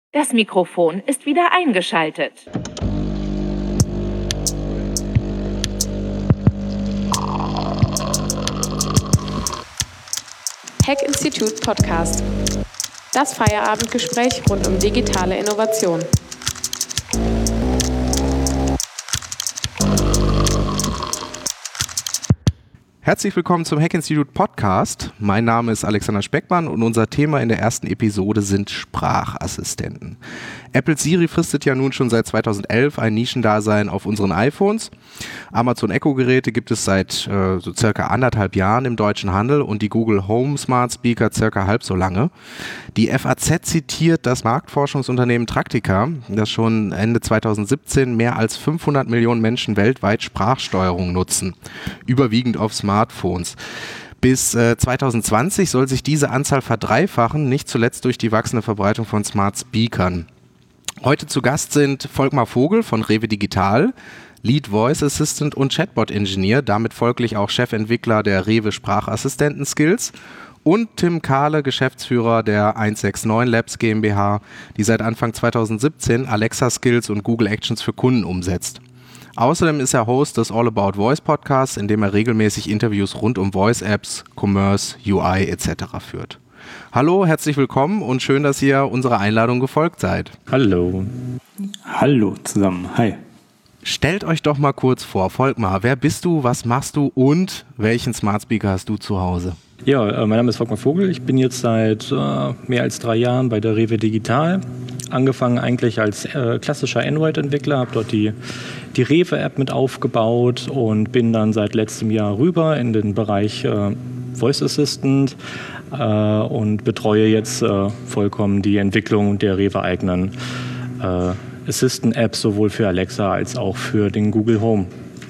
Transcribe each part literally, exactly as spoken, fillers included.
Das Mikrofon ist wieder eingeschaltet. Hack Institute Podcast. Das Feierabendgespräch rund um digitale Innovation. Herzlich willkommen zum Hack Institute Podcast. Mein Name ist Alexander Speckmann und unser Thema in der ersten Episode sind Sprachassistenten. Apple Siri fristet ja nun schon seit zweitausendelf ein Nischendasein auf unseren iPhones. Amazon Echo Geräte gibt es seit äh, so circa anderthalb Jahren im deutschen Handel und die Google Home Smart Speaker circa halb so lange. Die F A Z zitiert das Marktforschungsunternehmen Tractica, das schon Ende zweitausendsiebzehn mehr als fünfhundert Millionen Menschen weltweit Sprachsteuerung nutzen, überwiegend auf Smartphones. Bis äh, zweitausendzwanzig soll sich diese Anzahl verdreifachen, nicht zuletzt durch die wachsende Verbreitung von Smart Speakern. Heute zu Gast sind Volkmar Vogel von Rewe Digital, Lead Voice Assistant und Chatbot Engineer, damit folglich auch Chefentwickler der Rewe Sprachassistenten Skills, und Tim Kahle, Geschäftsführer der eins sechs neun Labs GmbH, die seit Anfang zweitausendsiebzehn Alexa Skills und Google Actions für Kunden umsetzt. Außerdem ist er Host des All About Voice Podcasts, in dem er regelmäßig Interviews rund um Voice-Apps, Commerce, U I et cetera führt. Hallo, herzlich willkommen und schön, dass ihr unserer Einladung gefolgt seid. Hallo. Hallo zusammen, hi. Stellt euch doch mal kurz vor, Volkmar, wer bist du, was machst du und welchen Smart Speaker hast du zu Hause? Ja, äh, mein Name ist Volkmar Vogel, ich bin jetzt seit äh, mehr als drei Jahren bei der Rewe Digital. Angefangen eigentlich als äh, klassischer Android-Entwickler, habe dort die, die Rewe-App mit aufgebaut und bin dann seit letztem Jahr rüber in den Bereich äh, Voice Assistant äh, und betreue jetzt äh, vollkommen die Entwicklung der Rewe-eigenen äh, Assistant-Apps, sowohl für Alexa als auch für den Google Home.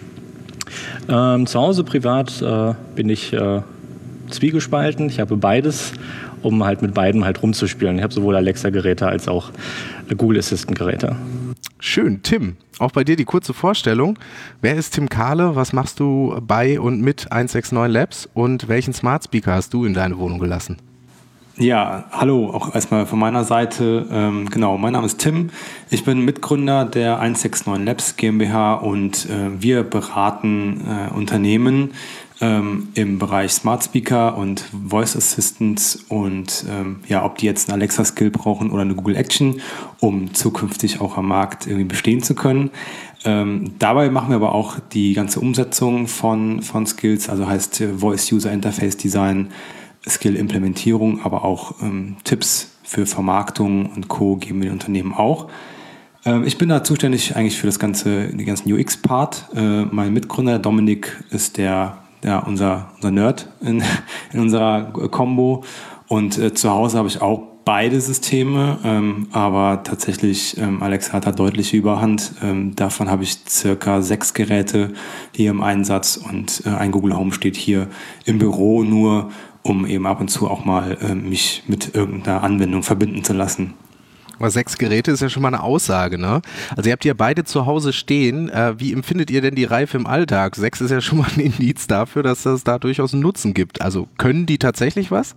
Ähm, zu Hause privat äh, bin ich äh, zwiegespalten. Ich habe beides, um halt mit beiden halt rumzuspielen. Ich habe sowohl Alexa-Geräte als auch Google Assistant-Geräte. Schön. Tim, auch bei dir die kurze Vorstellung. Wer ist Tim Kahle? Was machst du bei und mit eins sechs neun Labs? Und welchen Smart Speaker hast du in deine Wohnung gelassen? Ja, hallo, auch erstmal von meiner Seite. Ähm, genau, mein Name ist Tim. Ich bin Mitgründer der eins sechs neun Labs GmbH und äh, wir beraten äh, Unternehmen ähm, im Bereich Smart Speaker und Voice Assistants und ähm, ja, ob die jetzt einen Alexa-Skill brauchen oder eine Google Action, um zukünftig auch am Markt irgendwie bestehen zu können. Ähm, dabei machen wir aber auch die ganze Umsetzung von, von Skills, also heißt äh, Voice User Interface Design, Skill-Implementierung, aber auch ähm, Tipps für Vermarktung und Co. geben wir den Unternehmen auch. Ähm, ich bin da zuständig eigentlich für das ganze, den ganzen U X-Part. Äh, mein Mitgründer Dominik ist der, der unser, unser Nerd in, in unserer Combo und äh, zu Hause habe ich auch beide Systeme, ähm, aber tatsächlich ähm, Alexa hat da deutliche Überhand. Ähm, davon habe ich circa sechs Geräte hier im Einsatz und äh, ein Google Home steht hier im Büro nur, um eben ab und zu auch mal äh, mich mit irgendeiner Anwendung verbinden zu lassen. Aber sechs Geräte ist ja schon mal eine Aussage, ne? Also ihr habt ja beide zu Hause stehen. Äh, wie empfindet ihr denn die Reife im Alltag? Sechs ist ja schon mal ein Indiz dafür, dass es da durchaus einen Nutzen gibt. Also können die tatsächlich was?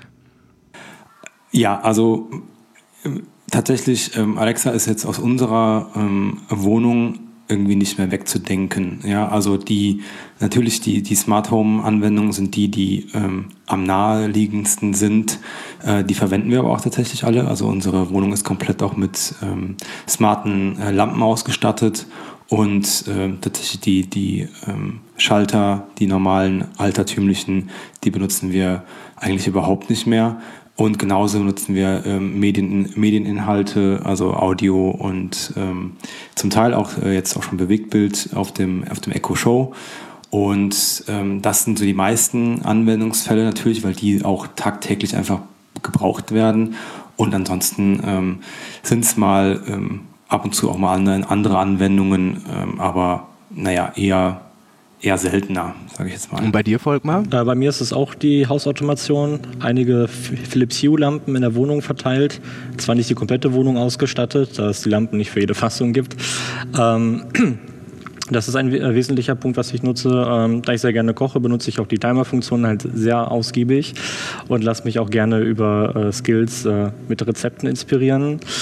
Ja, also äh, tatsächlich, ähm, Alexa ist jetzt aus unserer ähm, Wohnung irgendwie nicht mehr wegzudenken. Ja, also die natürlich die die Smart Home Anwendungen sind die, die ähm, am naheliegendsten sind. Äh, die verwenden wir aber auch tatsächlich alle. Also unsere Wohnung ist komplett auch mit ähm, smarten äh, Lampen ausgestattet und äh, tatsächlich die die ähm, Schalter, die normalen altertümlichen, die benutzen wir eigentlich überhaupt nicht mehr. Und genauso nutzen wir ähm, Medien, Medieninhalte, also Audio und ähm, zum Teil auch äh, jetzt auch schon Bewegtbild auf dem, auf dem Echo Show. Und ähm, das sind so die meisten Anwendungsfälle natürlich, weil die auch tagtäglich einfach gebraucht werden. Und ansonsten ähm, sind es mal ähm, ab und zu auch mal andere, andere Anwendungen, ähm, aber naja, eher... eher seltener, sage ich jetzt mal. Und bei dir, Volkmar? Äh, bei mir ist es auch die Hausautomation. Einige Philips Hue-Lampen in der Wohnung verteilt. Zwar nicht die komplette Wohnung ausgestattet, da es die Lampen nicht für jede Fassung gibt. Ähm, das ist ein äh, wesentlicher Punkt, was ich nutze. Ähm, da ich sehr gerne koche, benutze ich auch die Timer-Funktion halt sehr ausgiebig und lasse mich auch gerne über äh, Skills äh, mit Rezepten inspirieren.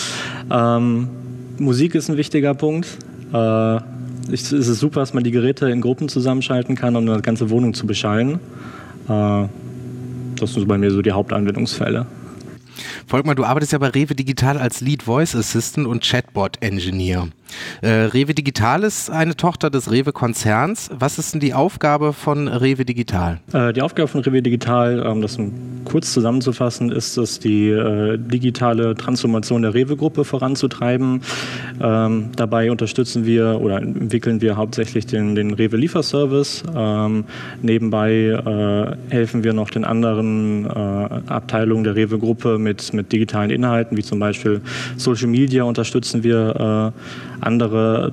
Ähm, Musik ist ein wichtiger Punkt. Äh, es ist super, dass man die Geräte in Gruppen zusammenschalten kann, um eine ganze Wohnung zu beschallen. Äh, das sind bei mir so die Hauptanwendungsfälle. Volkmar, du arbeitest ja bei Rewe Digital als Lead Voice Assistant und Chatbot Engineer. Äh, Rewe Digital ist eine Tochter des Rewe-Konzerns. Was ist denn die Aufgabe von Rewe Digital? Äh, die Aufgabe von Rewe Digital, um das kurz zusammenzufassen, ist es, die äh, digitale Transformation der Rewe-Gruppe voranzutreiben. Ähm, dabei unterstützen wir oder entwickeln wir hauptsächlich den, den Rewe-Lieferservice. Ähm, nebenbei äh, helfen wir noch den anderen äh, Abteilungen der Rewe-Gruppe mit, mit digitalen Inhalten, wie zum Beispiel Social Media unterstützen wir äh, andere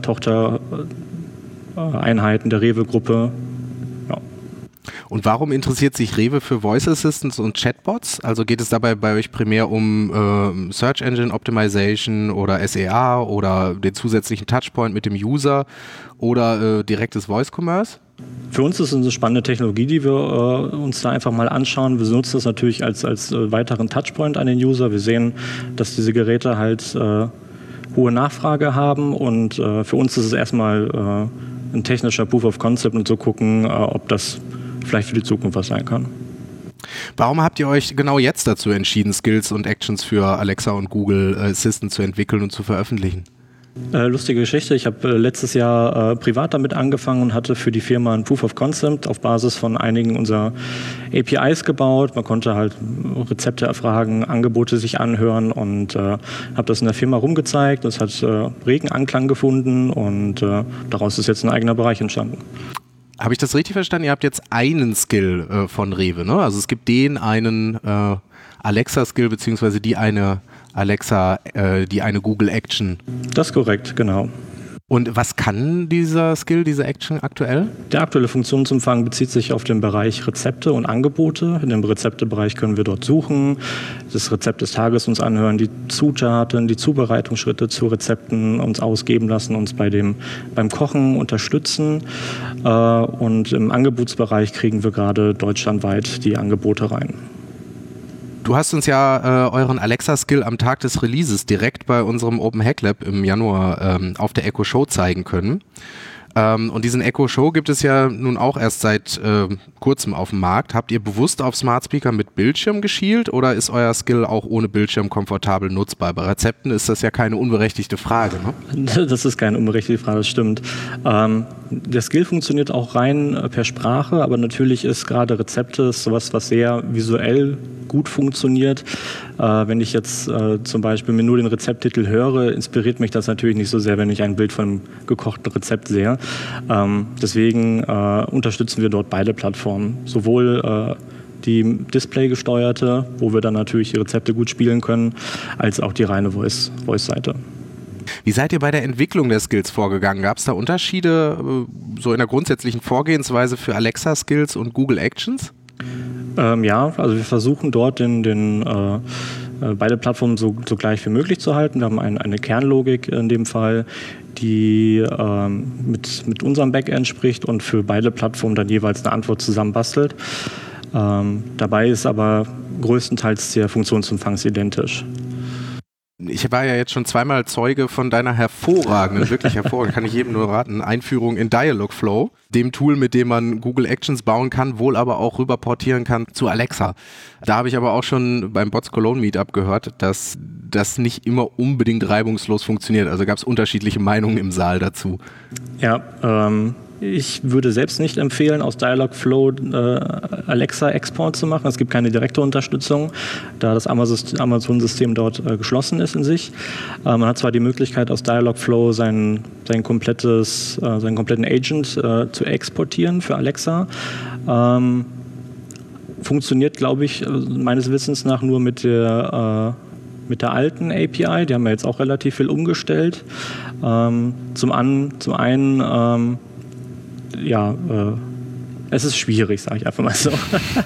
Tochtereinheiten der Rewe-Gruppe. Ja. Und warum interessiert sich Rewe für Voice Assistants und Chatbots? Also geht es dabei bei euch primär um äh, Search Engine Optimization oder S E A oder den zusätzlichen Touchpoint mit dem User oder äh, direktes Voice Commerce? Für uns ist es eine spannende Technologie, die wir äh, uns da einfach mal anschauen. Wir nutzen das natürlich als, als äh, weiteren Touchpoint an den User. Wir sehen, dass diese Geräte halt äh, hohe Nachfrage haben und äh, für uns ist es erstmal äh, ein technischer Proof of Concept und zu gucken, äh, ob das vielleicht für die Zukunft was sein kann. Warum habt ihr euch genau jetzt dazu entschieden, Skills und Actions für Alexa und Google Assistant zu entwickeln und zu veröffentlichen? Äh, lustige Geschichte. Ich habe äh, letztes Jahr äh, privat damit angefangen und hatte für die Firma ein Proof of Concept auf Basis von einigen unserer A P Is gebaut. Man konnte halt Rezepte erfragen, Angebote sich anhören und äh, habe das in der Firma rumgezeigt. Das hat äh, regen Anklang gefunden und äh, daraus ist jetzt ein eigener Bereich entstanden. Habe ich das richtig verstanden? Ihr habt jetzt einen Skill äh, von Rewe, ne? Also es gibt den einen äh, Alexa-Skill beziehungsweise die eine Alexa, äh, die eine Google Action. Das ist korrekt, genau. Und was kann dieser Skill, diese Action aktuell? Der aktuelle Funktionsumfang bezieht sich auf den Bereich Rezepte und Angebote. In dem Rezeptebereich können wir dort suchen, das Rezept des Tages uns anhören, die Zutaten, die Zubereitungsschritte zu Rezepten uns ausgeben lassen, uns bei dem, beim Kochen unterstützen. Und im Angebotsbereich kriegen wir gerade deutschlandweit die Angebote rein. Du hast uns ja äh, euren Alexa-Skill am Tag des Releases direkt bei unserem Open Hack Lab im Januar ähm, auf der Echo Show zeigen können. Ähm, und diesen Echo Show gibt es ja nun auch erst seit äh, kurzem auf dem Markt. Habt ihr bewusst auf Smart Speaker mit Bildschirm geschielt oder ist euer Skill auch ohne Bildschirm komfortabel nutzbar? Bei Rezepten ist das ja keine unberechtigte Frage, ne? Das ist keine unberechtigte Frage, das stimmt. Ähm, der Skill funktioniert auch rein äh, per Sprache, aber natürlich ist gerade Rezepte sowas, was sehr visuell gut funktioniert. Äh, wenn ich jetzt äh, zum Beispiel mir nur den Rezepttitel höre, inspiriert mich das natürlich nicht so sehr, wenn ich ein Bild von einem gekochten Rezept sehe. Ähm, deswegen äh, unterstützen wir dort beide Plattformen. Sowohl äh, die Display-gesteuerte, wo wir dann natürlich die Rezepte gut spielen können, als auch die reine Voice, Voice-Seite. Wie seid ihr bei der Entwicklung der Skills vorgegangen? Gab es da Unterschiede äh, so in der grundsätzlichen Vorgehensweise für Alexa-Skills und Google Actions? Ähm, ja, also wir versuchen dort den, den, äh, beide Plattformen so, so gleich wie möglich zu halten. Wir haben ein, eine Kernlogik in dem Fall, die ähm, mit, mit unserem Backend spricht und für beide Plattformen dann jeweils eine Antwort zusammenbastelt. Ähm, dabei ist aber größtenteils der Funktionsumfang identisch. Ich war ja jetzt schon zweimal Zeuge von deiner hervorragenden, wirklich hervorragenden, kann ich jedem nur raten, Einführung in Dialogflow, dem Tool, mit dem man Google Actions bauen kann, wohl aber auch rüber portieren kann zu Alexa. Da habe ich aber auch schon beim Bots Cologne Meetup gehört, dass das nicht immer unbedingt reibungslos funktioniert. Also gab es unterschiedliche Meinungen im Saal dazu. Ja, ähm... ich würde selbst nicht empfehlen, aus Dialogflow äh, Alexa-Export zu machen. Es gibt keine direkte Unterstützung, da das Amazon-System dort äh, geschlossen ist in sich. Äh, man hat zwar die Möglichkeit, aus Dialogflow sein, sein komplettes, äh, seinen kompletten Agent äh, zu exportieren für Alexa. Ähm, funktioniert, glaube ich, meines Wissens nach nur mit der äh, mit der alten A P I. Die haben wir jetzt auch relativ viel umgestellt. Ähm, zum, an, zum einen ähm, ja, äh, es ist schwierig, sage ich einfach mal so.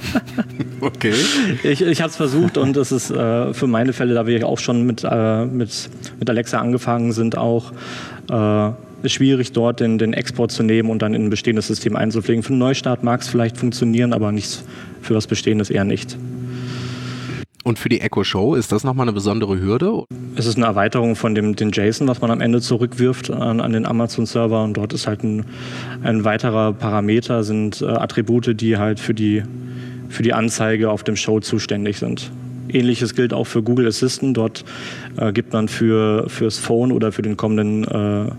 Okay. Ich, ich habe es versucht und es ist äh, für meine Fälle, da wir auch schon mit, äh, mit, mit Alexa angefangen sind, auch äh, ist schwierig, dort den, den Export zu nehmen und dann in ein bestehendes System einzupflegen. Für einen Neustart mag es vielleicht funktionieren, aber nicht für was Bestehendes eher nicht. Und für die Echo Show ist das nochmal eine besondere Hürde? Es ist eine Erweiterung von dem den JSON, was man am Ende zurückwirft an, an den Amazon-Server. Und dort ist halt ein, ein weiterer Parameter, sind äh, Attribute, die halt für die, für die Anzeige auf dem Show zuständig sind. Ähnliches gilt auch für Google Assistant. Dort äh, gibt man für fürs Phone oder für den kommenden äh,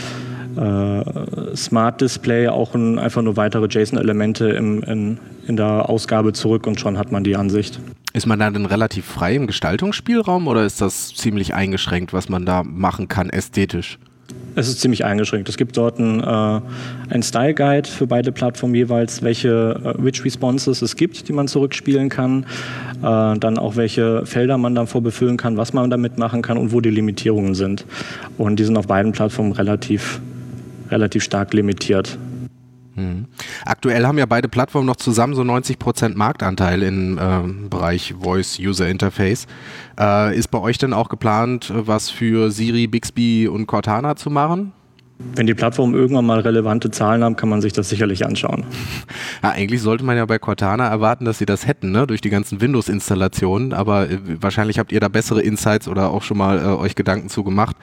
äh, Smart Display auch ein, einfach nur weitere JSON-Elemente im, in, in der Ausgabe zurück und schon hat man die Ansicht. Ist man da denn relativ frei im Gestaltungsspielraum oder ist das ziemlich eingeschränkt, was man da machen kann ästhetisch? Es ist ziemlich eingeschränkt. Es gibt dort einen, äh, einen Style Guide für beide Plattformen jeweils, welche äh, Which Responses es gibt, die man zurückspielen kann. Äh, dann auch welche Felder man dann vorbefüllen kann, was man damit machen kann und wo die Limitierungen sind. Und die sind auf beiden Plattformen relativ, relativ stark limitiert. Hm. Aktuell haben ja beide Plattformen noch zusammen so neunzig Prozent Marktanteil im äh, Bereich Voice User Interface. Äh, ist bei euch denn auch geplant, was für Siri, Bixby und Cortana zu machen? Wenn die Plattformen irgendwann mal relevante Zahlen haben, kann man sich das sicherlich anschauen. Ja, eigentlich sollte man ja bei Cortana erwarten, dass sie das hätten, ne? Durch die ganzen Windows-Installationen, aber äh, wahrscheinlich habt ihr da bessere Insights oder auch schon mal äh, euch Gedanken zu gemacht,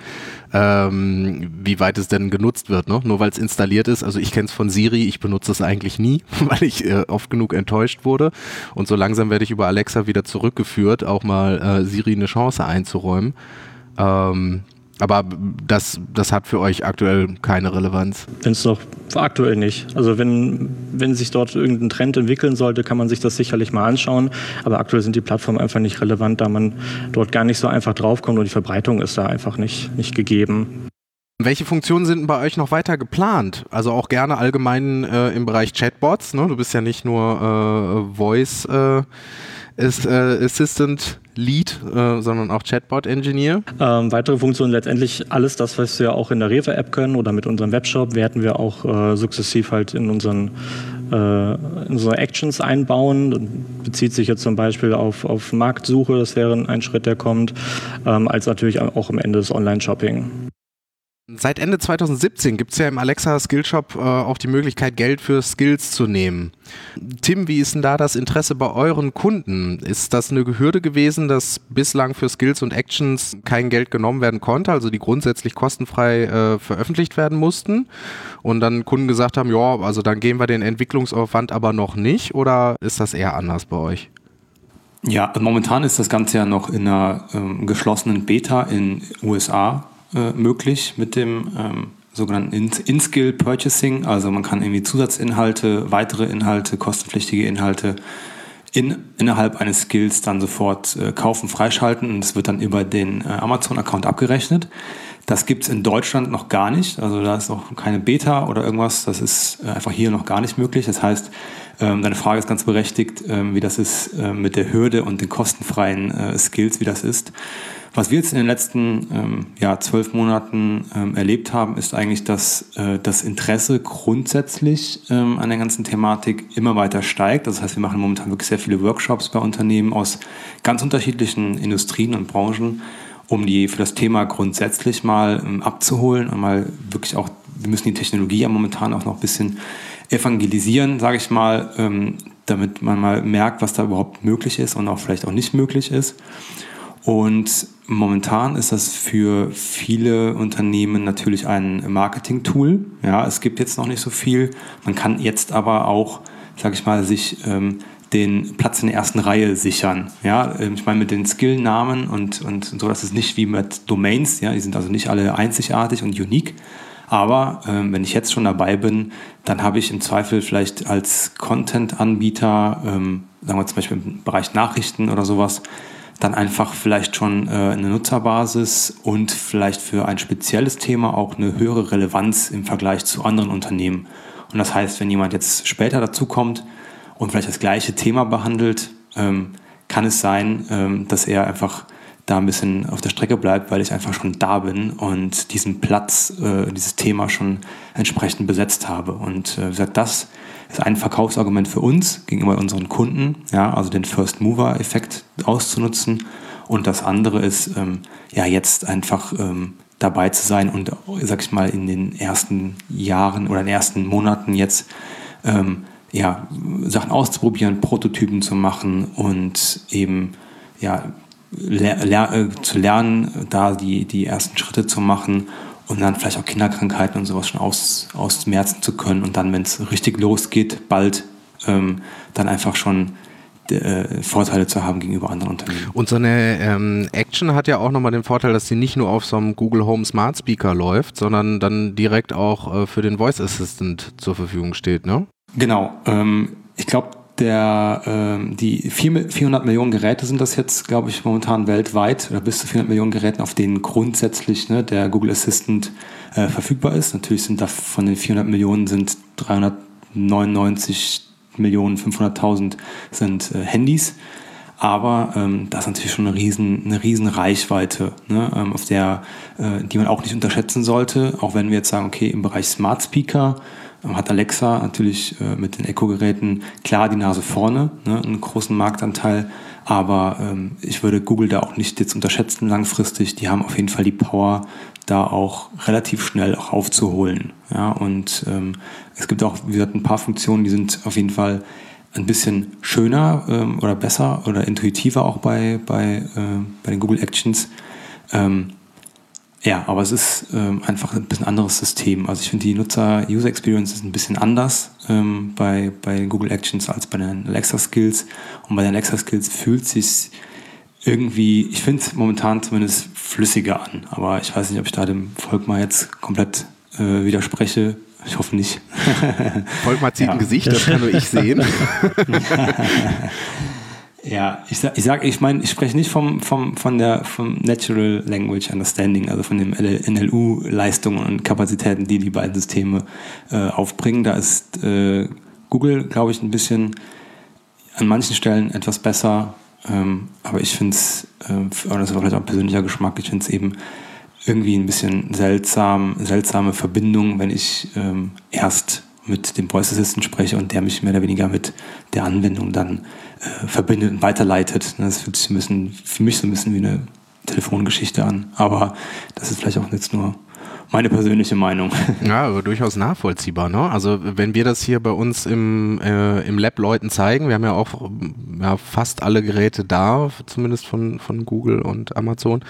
ähm, wie weit es denn genutzt wird, ne? Nur weil es installiert ist. Also ich kenne es von Siri, ich benutze es eigentlich nie, weil ich äh, oft genug enttäuscht wurde und so langsam werde ich über Alexa wieder zurückgeführt, auch mal äh, Siri eine Chance einzuräumen. Ähm, Aber das, das hat für euch aktuell keine Relevanz? Wenn es noch aktuell nicht. Also wenn, wenn sich dort irgendein Trend entwickeln sollte, kann man sich das sicherlich mal anschauen. Aber aktuell sind die Plattformen einfach nicht relevant, da man dort gar nicht so einfach draufkommt und die Verbreitung ist da einfach nicht, nicht gegeben. Welche Funktionen sind bei euch noch weiter geplant? Also auch gerne allgemein äh, im Bereich Chatbots, ne? Du bist ja nicht nur äh, Voice äh, ist, äh, Assistant Lead, äh, sondern auch Chatbot-Engineer. Ähm, weitere Funktionen, letztendlich alles das, was wir auch in der Rewe-App können oder mit unserem Webshop, werden wir auch äh, sukzessiv halt in unseren äh, in unsere Actions einbauen. Das bezieht sich jetzt zum Beispiel auf, auf Marktsuche, das wäre ein Schritt, der kommt, ähm, als natürlich auch am Ende des Online-Shopping. Seit Ende zwanzig siebzehn gibt es ja im Alexa Skillshop äh, auch die Möglichkeit, Geld für Skills zu nehmen. Tim, wie ist denn da das Interesse bei euren Kunden? Ist das eine Hürde gewesen, dass bislang für Skills und Actions kein Geld genommen werden konnte, also die grundsätzlich kostenfrei äh, veröffentlicht werden mussten und dann Kunden gesagt haben, ja, also dann gehen wir den Entwicklungsaufwand aber noch nicht, oder ist das eher anders bei euch? Ja, momentan ist das Ganze ja noch in einer ähm, geschlossenen Beta in U S A Äh, möglich mit dem ähm, sogenannten In-Skill Purchasing. Also man kann irgendwie Zusatzinhalte, weitere Inhalte, kostenpflichtige Inhalte in, innerhalb eines Skills dann sofort äh, kaufen, freischalten und es wird dann über den äh, Amazon-Account abgerechnet. Das gibt es in Deutschland noch gar nicht. Also da ist noch keine Beta oder irgendwas. Das ist äh, einfach hier noch gar nicht möglich. Das heißt, ähm, deine Frage ist ganz berechtigt, ähm, wie das ist äh, mit der Hürde und den kostenfreien äh, Skills, wie das ist. Was wir jetzt in den letzten ähm, ja, zwölf Monaten ähm, erlebt haben, ist eigentlich, dass äh, das Interesse grundsätzlich ähm, an der ganzen Thematik immer weiter steigt. Das heißt, wir machen momentan wirklich sehr viele Workshops bei Unternehmen aus ganz unterschiedlichen Industrien und Branchen, um die für das Thema grundsätzlich mal ähm, abzuholen und mal wirklich auch, wir müssen die Technologie ja momentan auch noch ein bisschen evangelisieren, sage ich mal, ähm, damit man mal merkt, was da überhaupt möglich ist und auch vielleicht auch nicht möglich ist. Und momentan ist das für viele Unternehmen natürlich ein Marketing-Tool. Ja, es gibt jetzt noch nicht so viel. Man kann jetzt aber auch, sag ich mal, sich ähm, den Platz in der ersten Reihe sichern. Ja, ich meine mit den Skill-Namen und, und so, das ist nicht wie mit Domains. Ja, die sind also nicht alle einzigartig und unique. Aber ähm, wenn ich jetzt schon dabei bin, dann habe ich im Zweifel vielleicht als Content-Anbieter, ähm, sagen wir zum Beispiel im Bereich Nachrichten oder sowas, dann einfach vielleicht schon äh, eine Nutzerbasis und vielleicht für ein spezielles Thema auch eine höhere Relevanz im Vergleich zu anderen Unternehmen. Und das heißt, wenn jemand jetzt später dazukommt und vielleicht das gleiche Thema behandelt, ähm, kann es sein, ähm, dass er einfach da ein bisschen auf der Strecke bleibt, weil ich einfach schon da bin und diesen Platz, äh, dieses Thema schon entsprechend besetzt habe. Und äh, wie gesagt, das ist ein Verkaufsargument für uns gegenüber unseren Kunden, ja, also den First-Mover-Effekt auszunutzen. Und das andere ist, ähm, ja, jetzt einfach ähm, dabei zu sein und, sag ich mal, in den ersten Jahren oder in den ersten Monaten jetzt ähm, ja, Sachen auszuprobieren, Prototypen zu machen und eben ja, ler- ler- äh, zu lernen, da die, die ersten Schritte zu machen und dann vielleicht auch Kinderkrankheiten und sowas schon aus, ausmerzen zu können und dann, wenn es richtig losgeht, bald ähm, dann einfach schon äh, Vorteile zu haben gegenüber anderen Unternehmen. Und so eine ähm, Action hat ja auch nochmal den Vorteil, dass sie nicht nur auf so einem Google Home Smart Speaker läuft, sondern dann direkt auch äh, für den Voice Assistant zur Verfügung steht, ne? Genau. Ähm, ich glaube, der ähm, die vierhundert Millionen Geräte sind das jetzt, glaube ich, momentan weltweit, oder bis zu vierhundert Millionen Geräten, auf denen grundsätzlich ne, der Google Assistant äh, verfügbar ist. Natürlich sind da von den vierhundert Millionen sind dreihundertneunundneunzig Millionen fünfhunderttausend sind äh, Handys. Aber ähm, das ist natürlich schon eine riesen, eine riesen Reichweite, ne, ähm, auf der, äh, die man auch nicht unterschätzen sollte. Auch wenn wir jetzt sagen, okay, im Bereich Smart Speaker ähm, hat Alexa natürlich äh, mit den Echo-Geräten klar die Nase vorne, ne, einen großen Marktanteil. Aber ähm, ich würde Google da auch nicht jetzt unterschätzen langfristig. Die haben auf jeden Fall die Power, da auch relativ schnell auch aufzuholen. Ja, und ähm, es gibt auch, wie gesagt, ein paar Funktionen, die sind auf jeden Fall ein bisschen schöner ähm, oder besser oder intuitiver auch bei, bei, äh, bei den Google Actions. Ähm, ja, aber es ist ähm, einfach ein bisschen anderes System. Also ich finde, die Nutzer-User-Experience ist ein bisschen anders ähm, bei, bei den Google Actions als bei den Alexa-Skills. Und bei den Alexa-Skills fühlt es sich irgendwie, ich finde es momentan zumindest flüssiger an. Aber ich weiß nicht, ob ich da dem Volkmar jetzt komplett äh, widerspreche. Ich hoffe nicht. Volkmar zieht ja. ein Gesicht, das kann nur ich sehen. Ja, ich sag, ich sag, ich meine, ich spreche nicht vom, vom, von der, vom Natural Language Understanding, also von den N L U-Leistungen und Kapazitäten, die die beiden Systeme äh, aufbringen. Da ist äh, Google, glaube ich, ein bisschen an manchen Stellen etwas besser, ähm, aber ich finde es, äh, oder das ist vielleicht auch ein persönlicher Geschmack, ich finde es eben irgendwie ein bisschen seltsam, seltsame Verbindung, wenn ich ähm, erst mit dem Voice Assistant spreche und der mich mehr oder weniger mit der Anwendung dann äh, verbindet und weiterleitet. Das fühlt sich ein bisschen, für mich so ein bisschen wie eine Telefongeschichte an. Aber das ist vielleicht auch jetzt nur meine persönliche Meinung. Ja, aber durchaus nachvollziehbar, ne? Also wenn wir das hier bei uns im, äh, im Lab Leuten zeigen, wir haben ja auch ja, fast alle Geräte da, zumindest von, von Google und Amazon,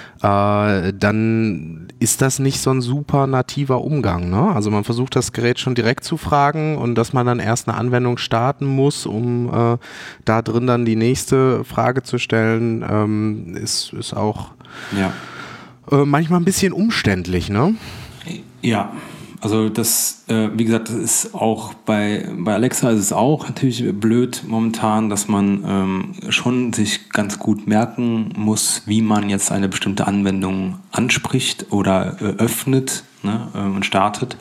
äh, dann ist das nicht so ein super nativer Umgang, ne? Also man versucht das Gerät schon direkt zu fragen und dass man dann erst eine Anwendung starten muss, um äh, da drin dann die nächste Frage zu stellen, ähm, ist, ist auch ja. äh, manchmal ein bisschen umständlich, ne? Ja, also das, äh, wie gesagt, das ist auch bei, bei Alexa ist es auch natürlich blöd momentan, dass man ähm, schon sich ganz gut merken muss, wie man jetzt eine bestimmte Anwendung anspricht oder äh, öffnet, ne, äh, und startet.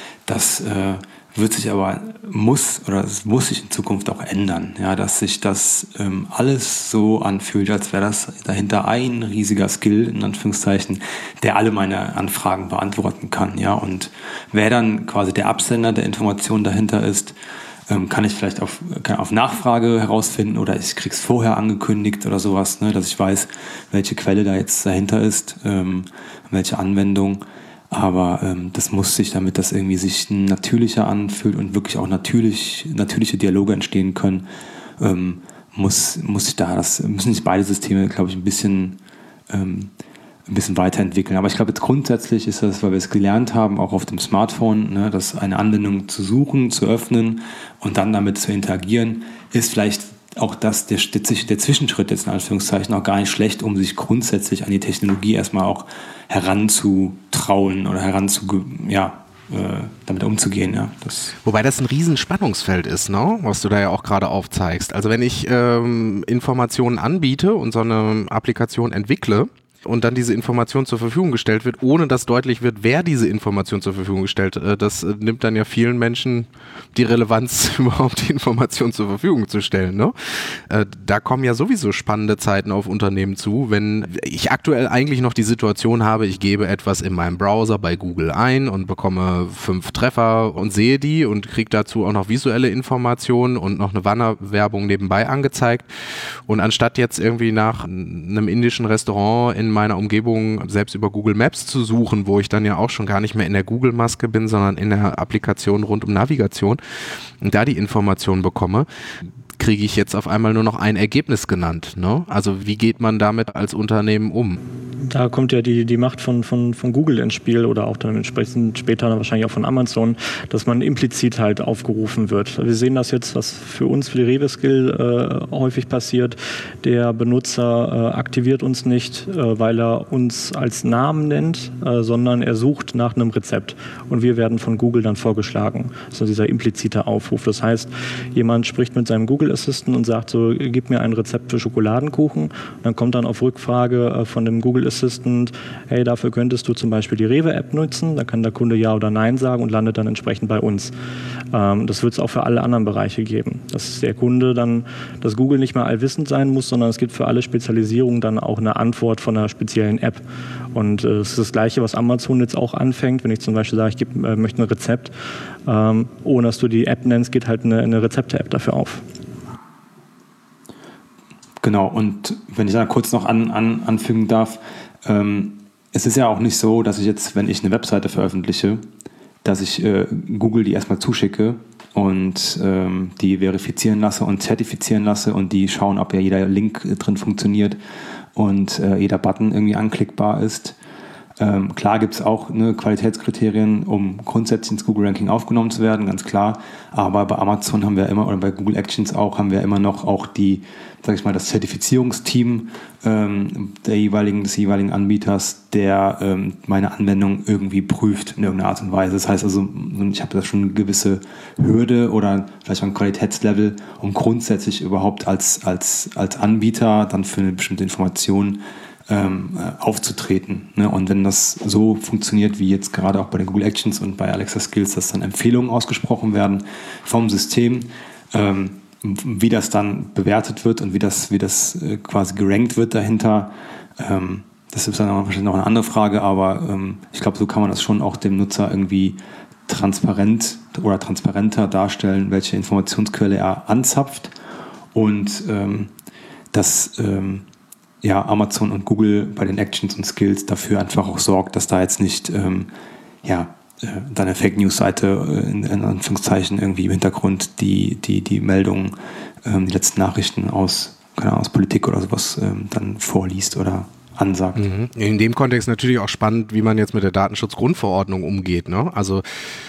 Das äh, wird sich aber, muss oder es muss sich in Zukunft auch ändern, ja, dass sich das ähm, alles so anfühlt, als wäre das dahinter ein riesiger Skill, in Anführungszeichen, der alle meine Anfragen beantworten kann, ja, und wer dann quasi der Absender der Information dahinter ist, ähm, kann ich vielleicht auf, kann auf Nachfrage herausfinden oder ich krieg's vorher angekündigt oder sowas, ne, dass ich weiß, welche Quelle da jetzt dahinter ist, ähm, welche Anwendung. Aber ähm, das muss sich, damit das irgendwie sich natürlicher anfühlt und wirklich auch natürlich, natürliche Dialoge entstehen können, ähm, muss, muss sich da, das müssen sich beide Systeme, glaube ich, ein bisschen, ähm, ein bisschen weiterentwickeln. Aber ich glaube, jetzt grundsätzlich ist das, weil wir es gelernt haben, auch auf dem Smartphone, ne, dass eine Anwendung zu suchen, zu öffnen und dann damit zu interagieren, ist vielleicht auch das, der, der, der Zwischenschritt jetzt in Anführungszeichen auch gar nicht schlecht, um sich grundsätzlich an die Technologie erstmal auch heranzutrauen oder heranzu, ja, äh, damit umzugehen. Ja. Das Wobei das ein riesen Spannungsfeld ist, ne? Was du da ja auch gerade aufzeigst. Also wenn ich ähm, Informationen anbiete und so eine Applikation entwickle, und dann diese Information zur Verfügung gestellt wird, ohne dass deutlich wird, wer diese Information zur Verfügung stellt. Das nimmt dann ja vielen Menschen die Relevanz, überhaupt die Information zur Verfügung zu stellen. Ne? Da kommen ja sowieso spannende Zeiten auf Unternehmen zu, wenn ich aktuell eigentlich noch die Situation habe, ich gebe etwas in meinem Browser bei Google ein und bekomme fünf Treffer und sehe die und kriege dazu auch noch visuelle Informationen und noch eine Bannerwerbung nebenbei angezeigt. Und anstatt jetzt irgendwie nach einem indischen Restaurant in meiner Umgebung selbst über Google Maps zu suchen, wo ich dann ja auch schon gar nicht mehr in der Google-Maske bin, sondern in der Applikation rund um Navigation und da die Informationen bekomme, kriege ich jetzt auf einmal nur noch ein Ergebnis genannt. Ne? Also wie geht man damit als Unternehmen um? Da kommt ja die, die Macht von, von, von Google ins Spiel oder auch dann entsprechend später dann wahrscheinlich auch von Amazon, dass man implizit halt aufgerufen wird. Wir sehen das jetzt, was für uns, für die Rewe-Skill äh, häufig passiert. Der Benutzer äh, aktiviert uns nicht, äh, weil er uns als Namen nennt, äh, sondern er sucht nach einem Rezept. Und wir werden von Google dann vorgeschlagen. Das ist dieser implizite Aufruf. Das heißt, jemand spricht mit seinem Google Assistant und sagt so, gib mir ein Rezept für Schokoladenkuchen. Und dann kommt dann auf Rückfrage äh, von dem Google Assistant, hey, dafür könntest du zum Beispiel die Rewe-App nutzen, da kann der Kunde Ja oder Nein sagen und landet dann entsprechend bei uns. Ähm, das wird es auch für alle anderen Bereiche geben, dass der Kunde dann, dass Google nicht mehr allwissend sein muss, sondern es gibt für alle Spezialisierungen dann auch eine Antwort von einer speziellen App. Und es äh, ist das Gleiche, was Amazon jetzt auch anfängt, wenn ich zum Beispiel sage, ich geb, äh, möchte ein Rezept, ähm, ohne dass du die App nennst, geht halt eine, eine Rezepte-App dafür auf. Genau, und wenn ich da kurz noch an, an, anfügen darf, ähm, es ist ja auch nicht so, dass ich jetzt, wenn ich eine Webseite veröffentliche, dass ich äh, Google die erstmal zuschicke und ähm, die verifizieren lasse und zertifizieren lasse und die schauen, ob ja jeder Link äh, drin funktioniert und äh, jeder Button irgendwie anklickbar ist. Ähm, klar gibt es auch ne, Qualitätskriterien, um grundsätzlich ins Google-Ranking aufgenommen zu werden, ganz klar. Aber bei Amazon haben wir immer, oder bei Google Actions auch, haben wir immer noch auch die, sag ich mal, das Zertifizierungsteam ähm, der jeweiligen, des jeweiligen Anbieters, der ähm, meine Anwendung irgendwie prüft in irgendeiner Art und Weise. Das heißt also, ich habe da schon eine gewisse Hürde oder vielleicht auch ein Qualitätslevel, um grundsätzlich überhaupt als, als, als Anbieter dann für eine bestimmte Information Ähm, aufzutreten. Ne? Und wenn das so funktioniert, wie jetzt gerade auch bei den Google Actions und bei Alexa Skills, dass dann Empfehlungen ausgesprochen werden vom System, ähm, wie das dann bewertet wird und wie das, wie das äh, quasi gerankt wird dahinter, ähm, das ist dann wahrscheinlich noch eine andere Frage, aber ähm, ich glaube, so kann man das schon auch dem Nutzer irgendwie transparent oder transparenter darstellen, welche Informationsquelle er anzapft und ähm, das ähm, ja, Amazon und Google bei den Actions und Skills dafür einfach auch sorgt, dass da jetzt nicht ähm, ja, äh, deine Fake-News-Seite äh, in, in Anführungszeichen irgendwie im Hintergrund die, die, die Meldungen, ähm, die letzten Nachrichten aus, keine Ahnung, aus Politik oder sowas ähm, dann vorliest oder ansagt. Mhm. In dem Kontext natürlich auch spannend, wie man jetzt mit der Datenschutzgrundverordnung umgeht. Ne? Also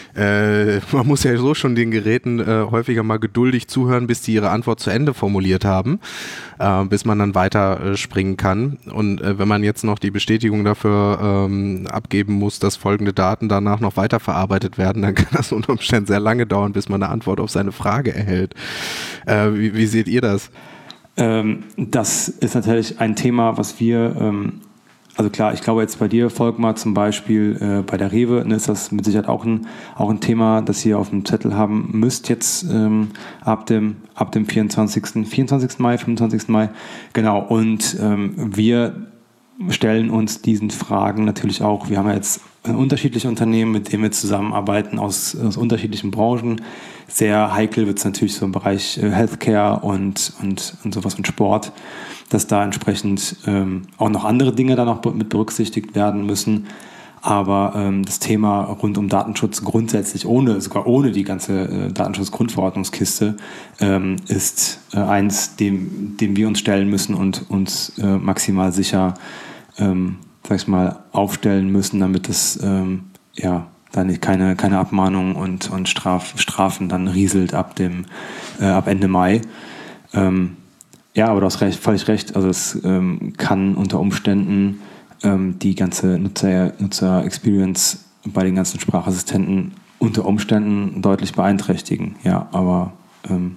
äh, man muss ja so schon den Geräten äh, häufiger mal geduldig zuhören, bis die ihre Antwort zu Ende formuliert haben, äh, bis man dann weiter äh, springen kann. Und äh, wenn man jetzt noch die Bestätigung dafür ähm, abgeben muss, dass folgende Daten danach noch weiterverarbeitet werden, dann kann das unter Umständen sehr lange dauern, bis man eine Antwort auf seine Frage erhält. Äh, wie, wie seht ihr das? Ähm, das ist natürlich ein Thema, was wir, ähm, also klar, ich glaube jetzt bei dir, Volkmar, zum Beispiel äh, bei der Rewe, ne, ist das mit Sicherheit auch ein, auch ein Thema, das ihr auf dem Zettel haben müsst jetzt ähm, ab dem, ab dem vierundzwanzigsten Mai, fünfundzwanzigsten Mai. Genau, und ähm, wir stellen uns diesen Fragen natürlich auch, wir haben ja jetzt unterschiedliche Unternehmen, mit denen wir zusammenarbeiten aus, aus unterschiedlichen Branchen. Sehr heikel wird es natürlich so im Bereich äh, Healthcare und, und, und sowas und Sport, dass da entsprechend ähm, auch noch andere Dinge da noch mit berücksichtigt werden müssen. Aber ähm, das Thema rund um Datenschutz grundsätzlich, ohne sogar ohne die ganze äh, Datenschutzgrundverordnungskiste, ähm, ist äh, eins, dem, dem wir uns stellen müssen und uns äh, maximal sicher ähm, sag ich mal, aufstellen müssen, damit es ähm, ja, dann keine, keine Abmahnungen und, und Straf, Strafen dann rieselt ab, dem, äh, ab Ende Mai. Ähm, ja, aber du hast recht, völlig recht. Also es ähm, kann unter Umständen ähm, die ganze Nutzer, Nutzer-Experience bei den ganzen Sprachassistenten unter Umständen deutlich beeinträchtigen. Ja, aber ähm,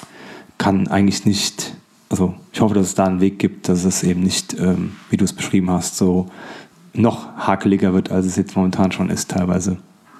kann eigentlich nicht. Also ich hoffe, dass es da einen Weg gibt, dass es eben nicht, ähm, wie du es beschrieben hast, so noch hakeliger wird, als es jetzt momentan schon ist teilweise.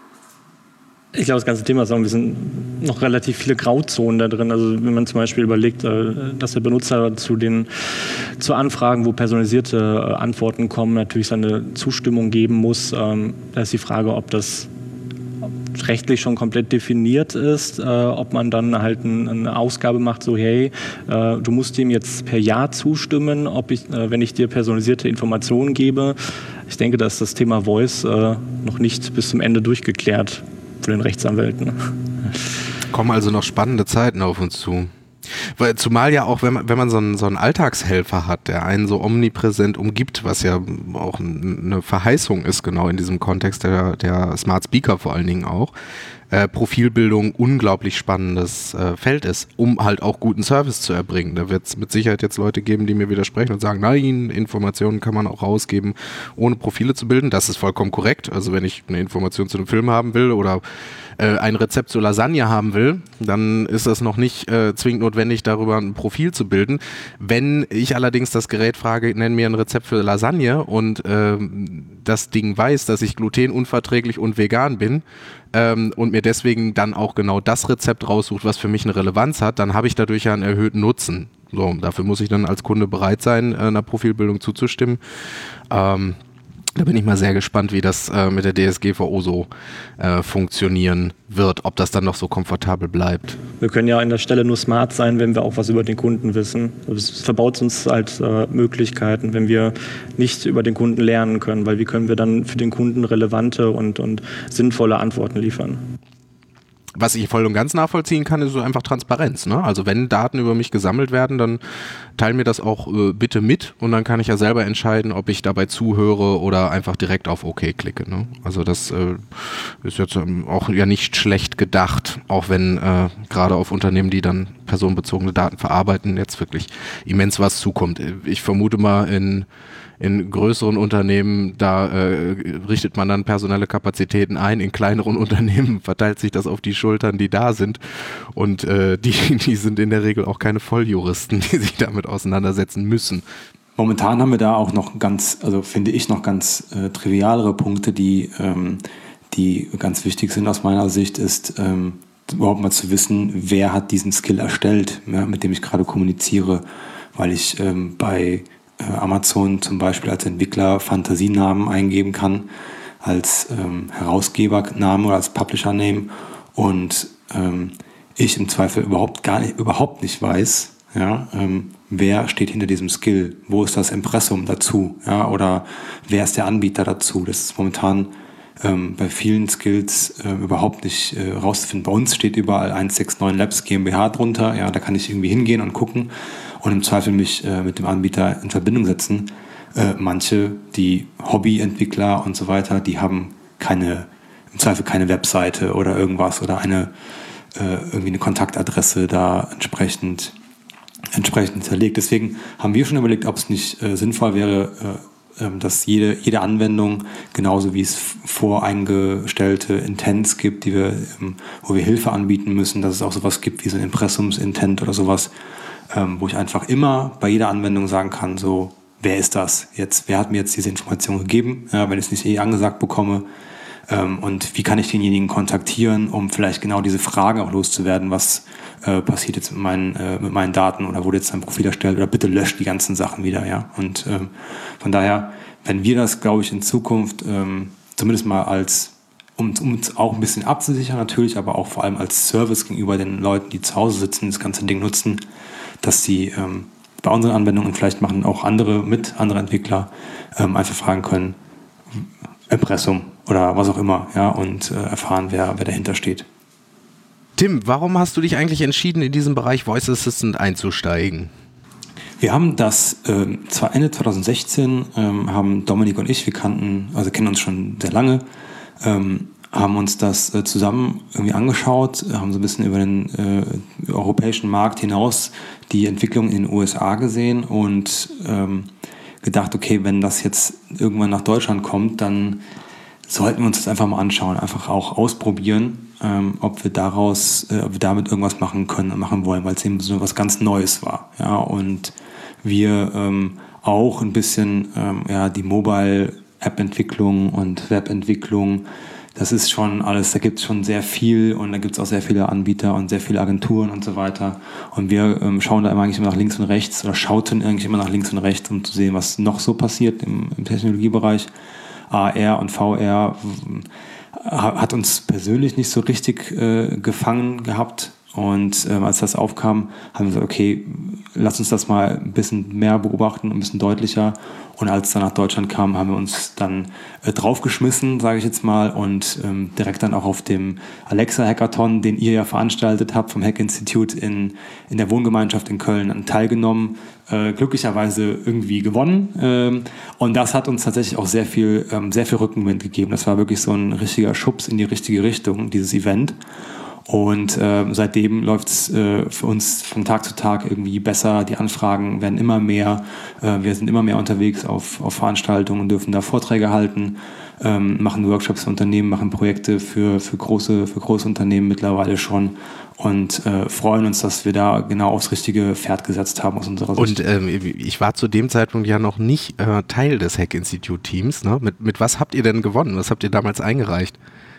Ich glaube, das ganze Thema ist auch ein bisschen noch relativ viele Grauzonen da drin. Also wenn man zum Beispiel überlegt, dass der Benutzer zu den zu Anfragen, wo personalisierte Antworten kommen, natürlich seine Zustimmung geben muss. Da ist die Frage, ob das rechtlich schon komplett definiert ist, äh, ob man dann halt ein, eine Ausgabe macht, so hey, äh, du musst dem jetzt per Ja zustimmen, ob ich, äh, wenn ich dir personalisierte Informationen gebe. Ich denke, dass das Thema Voice äh, noch nicht bis zum Ende durchgeklärt für den Rechtsanwälten. Kommen also noch spannende Zeiten auf uns zu. Weil, zumal ja auch, wenn man, wenn man so einen, so einen Alltagshelfer hat, der einen so omnipräsent umgibt, was ja auch eine Verheißung ist, genau in diesem Kontext der, der Smart Speaker vor allen Dingen auch, äh, Profilbildung unglaublich spannendes äh, Feld ist, um halt auch guten Service zu erbringen. Da wird es mit Sicherheit jetzt Leute geben, die mir widersprechen und sagen, nein, Informationen kann man auch rausgeben, ohne Profile zu bilden. Das ist vollkommen korrekt. Also wenn ich eine Information zu einem Film haben will oder äh, ein Rezept zur Lasagne haben will, dann ist das noch nicht äh, zwingend notwendig, darüber ein Profil zu bilden. Wenn ich allerdings das Gerät frage, nenn mir ein Rezept für Lasagne und äh, das Ding weiß, dass ich glutenunverträglich und vegan bin, Ähm, und mir deswegen dann auch genau das Rezept raussucht, was für mich eine Relevanz hat, dann habe ich dadurch ja einen erhöhten Nutzen. So, dafür muss ich dann als Kunde bereit sein, einer Profilbildung zuzustimmen. Ähm, da bin ich mal sehr gespannt, wie das äh, mit der D S G V O so äh, funktionieren wird, ob das dann noch so komfortabel bleibt. Wir können ja an der Stelle nur smart sein, wenn wir auch was über den Kunden wissen. Es verbaut uns halt äh, Möglichkeiten, wenn wir nicht über den Kunden lernen können, weil wie können wir dann für den Kunden relevante und, und sinnvolle Antworten liefern? Was ich voll und ganz nachvollziehen kann, ist so einfach Transparenz. Ne? Also wenn Daten über mich gesammelt werden, dann teil mir das auch äh, bitte mit und dann kann ich ja selber entscheiden, ob ich dabei zuhöre oder einfach direkt auf OK klicke. Ne? Also das äh, ist jetzt ähm, auch ja nicht schlecht gedacht, auch wenn äh, gerade auf Unternehmen, die dann personenbezogene Daten verarbeiten, jetzt wirklich immens was zukommt. Ich vermute mal, in In größeren Unternehmen, da äh, richtet man dann personelle Kapazitäten ein. In kleineren Unternehmen verteilt sich das auf die Schultern, die da sind. Und äh, die, die sind in der Regel auch keine Volljuristen, die sich damit auseinandersetzen müssen. Momentan haben wir da auch noch ganz, also finde ich noch ganz äh, trivialere Punkte, die, ähm, die ganz wichtig sind aus meiner Sicht, ist ähm, überhaupt mal zu wissen, wer hat diesen Skill erstellt, ja, mit dem ich gerade kommuniziere. Weil ich ähm, bei Amazon zum Beispiel als Entwickler Fantasienamen eingeben kann, als ähm, Herausgebername oder als Publisher-Name und ähm, ich im Zweifel überhaupt gar nicht, überhaupt nicht weiß, ja, ähm, wer steht hinter diesem Skill, wo ist das Impressum dazu, ja, oder wer ist der Anbieter dazu. Das ist momentan ähm, bei vielen Skills äh, überhaupt nicht äh, rauszufinden. Bei uns steht überall eins sechs neun Labs GmbH drunter, ja, da kann ich irgendwie hingehen und gucken und im Zweifel mich äh, mit dem Anbieter in Verbindung setzen. Äh, manche, die Hobbyentwickler und so weiter, die haben keine, im Zweifel keine Webseite oder irgendwas oder eine äh, irgendwie eine Kontaktadresse da entsprechend entsprechend hinterlegt. Deswegen haben wir schon überlegt, ob es nicht äh, sinnvoll wäre, äh, äh, dass jede, jede Anwendung, genauso wie es voreingestellte Intents gibt, die wir, ähm, wo wir Hilfe anbieten müssen, dass es auch sowas gibt wie so ein Impressums-Intent oder sowas, ähm, wo ich einfach immer bei jeder Anwendung sagen kann, so, wer ist das jetzt? Wer hat mir jetzt diese Information gegeben? Ja, wenn ich es nicht eh angesagt bekomme. Ähm, und wie kann ich denjenigen kontaktieren, um vielleicht genau diese Fragen auch loszuwerden, was äh, passiert jetzt mit meinen, äh, mit meinen Daten oder wurde jetzt ein Profil erstellt oder bitte löscht die ganzen Sachen wieder. Ja? Und ähm, von daher, wenn wir das, glaube ich, in Zukunft ähm, zumindest mal als, um uns auch ein bisschen abzusichern natürlich, aber auch vor allem als Service gegenüber den Leuten, die zu Hause sitzen, das ganze Ding nutzen, dass sie ähm, bei unseren Anwendungen, vielleicht machen auch andere mit, andere Entwickler, ähm, einfach fragen können, Impressum oder was auch immer, ja, und äh, erfahren, wer, wer dahinter steht. Tim, warum hast du dich eigentlich entschieden, in diesen Bereich Voice Assistant einzusteigen? Wir haben das ähm, zwar Ende zwanzig sechzehn, ähm, haben Dominik und ich, wir kannten, also kennen uns schon sehr lange, ähm, haben uns das äh, zusammen irgendwie angeschaut, haben so ein bisschen über den äh, europäischen Markt hinaus die Entwicklung in den U S A gesehen und ähm, gedacht, okay, wenn das jetzt irgendwann nach Deutschland kommt, dann sollten wir uns das einfach mal anschauen, einfach auch ausprobieren, ähm, ob wir daraus, äh, ob wir damit irgendwas machen können und machen wollen, weil es eben so was ganz Neues war. Ja, und wir ähm, auch ein bisschen ähm, ja, die Mobile-App-Entwicklung und Web-Entwicklung, das ist schon alles, da gibt es schon sehr viel und da gibt es auch sehr viele Anbieter und sehr viele Agenturen und so weiter. Und wir ähm, schauen da immer eigentlich immer nach links und rechts oder schauten eigentlich immer nach links und rechts, um zu sehen, was noch so passiert im, im Technologiebereich. A R und V R hat uns persönlich nicht so richtig äh, gefangen gehabt Und ähm, als das aufkam, haben wir gesagt, okay, lass uns das mal ein bisschen mehr beobachten, ein bisschen deutlicher. Und als es dann nach Deutschland kam, haben wir uns dann äh, draufgeschmissen, sage ich jetzt mal, und ähm, direkt dann auch auf dem Alexa-Hackathon, den ihr ja veranstaltet habt vom Hack-Institut in, in der Wohngemeinschaft in Köln, teilgenommen, äh, glücklicherweise irgendwie gewonnen. Ähm, und das hat uns tatsächlich auch sehr viel, ähm, sehr viel Rückenwind gegeben. Das war wirklich so ein richtiger Schubs in die richtige Richtung, dieses Event. Und äh, seitdem läuft es äh, für uns von Tag zu Tag irgendwie besser. Die Anfragen werden immer mehr. Äh, wir sind immer mehr unterwegs auf, auf Veranstaltungen und dürfen da Vorträge halten, ähm, machen Workshops für Unternehmen, machen Projekte für, für, große, für große Unternehmen mittlerweile schon und äh, freuen uns, dass wir da genau aufs richtige Pferd gesetzt haben aus unserer Sicht. Und ähm, ich war zu dem Zeitpunkt ja noch nicht äh, Teil des Hack-Institut-Teams. Ne? Mit, mit was habt ihr denn gewonnen? Was habt ihr damals eingereicht?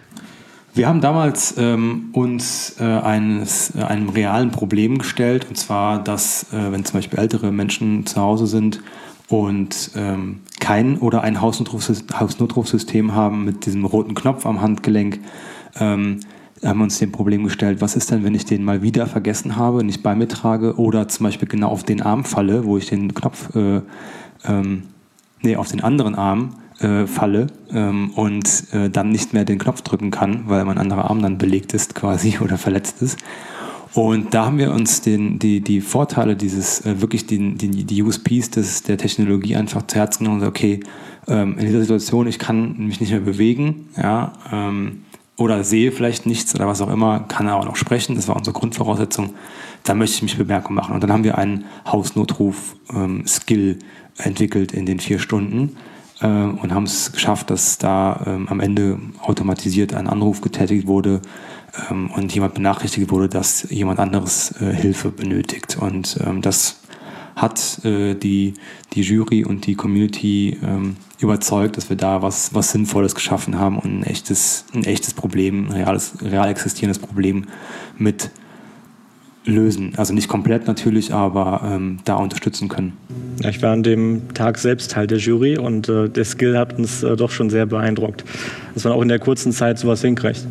Wir haben damals ähm, uns äh, eines, äh, einem realen Problem gestellt, und zwar, dass äh, wenn zum Beispiel ältere Menschen zu Hause sind und ähm, kein oder ein Hausnotrufsystem, Hausnotrufsystem haben mit diesem roten Knopf am Handgelenk, ähm, haben wir uns dem Problem gestellt, was ist denn, wenn ich den mal wieder vergessen habe, nicht bei mir trage oder zum Beispiel genau auf den Arm falle, wo ich den Knopf, äh, ähm, nee, auf den anderen Arm Äh, falle ähm, und äh, dann nicht mehr den Knopf drücken kann, weil mein anderer Arm dann belegt ist quasi oder verletzt ist. Und da haben wir uns den, die, die Vorteile dieses, äh, wirklich die, die, die U S Ps des, der Technologie einfach zu Herzen genommen und gesagt, okay, ähm, in dieser Situation, ich kann mich nicht mehr bewegen, ja, ähm, oder sehe vielleicht nichts oder was auch immer, kann aber noch sprechen, das war unsere Grundvoraussetzung, da möchte ich mich bemerkbar machen. Und dann haben wir einen Hausnotruf-Skill ähm, entwickelt in den vier Stunden, und haben es geschafft, dass da ähm, am Ende automatisiert ein Anruf getätigt wurde ähm, und jemand benachrichtigt wurde, dass jemand anderes äh, Hilfe benötigt. Und ähm, das hat äh, die, die Jury und die Community ähm, überzeugt, dass wir da was, was Sinnvolles geschaffen haben und ein echtes, ein echtes Problem, ein reales, real existierendes Problem mit lösen. Also nicht komplett natürlich, aber ähm, da unterstützen können. Ja, ich war an dem Tag selbst Teil der Jury und äh, der Skill hat uns äh, doch schon sehr beeindruckt, dass man auch in der kurzen Zeit sowas hinkriegt.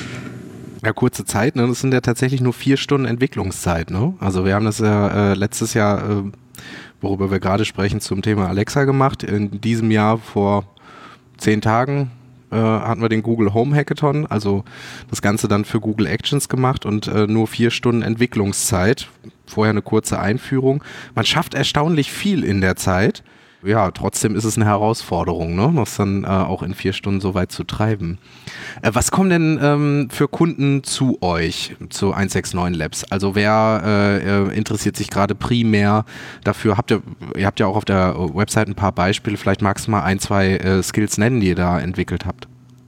Ja, kurze Zeit, ne? Das sind ja tatsächlich nur vier Stunden Entwicklungszeit. Ne? Also wir haben das ja äh, letztes Jahr, äh, worüber wir gerade sprechen, zum Thema Alexa gemacht. In diesem Jahr vor zehn Tagen Äh, hatten wir den Google Home Hackathon, also das Ganze dann für Google Actions gemacht und äh, nur vier Stunden Entwicklungszeit, vorher eine kurze Einführung. Man schafft erstaunlich viel in der Zeit. Ja, trotzdem ist es eine Herausforderung, ne? Das dann äh, auch in vier Stunden so weit zu treiben. Äh, was kommen denn ähm, für Kunden zu euch, zu eins sechs neun Labs? Also wer äh, interessiert sich gerade primär dafür? Habt ihr, ihr habt ja auch auf der Website ein paar Beispiele, vielleicht magst du mal ein, zwei äh, Skills nennen, die ihr da entwickelt habt.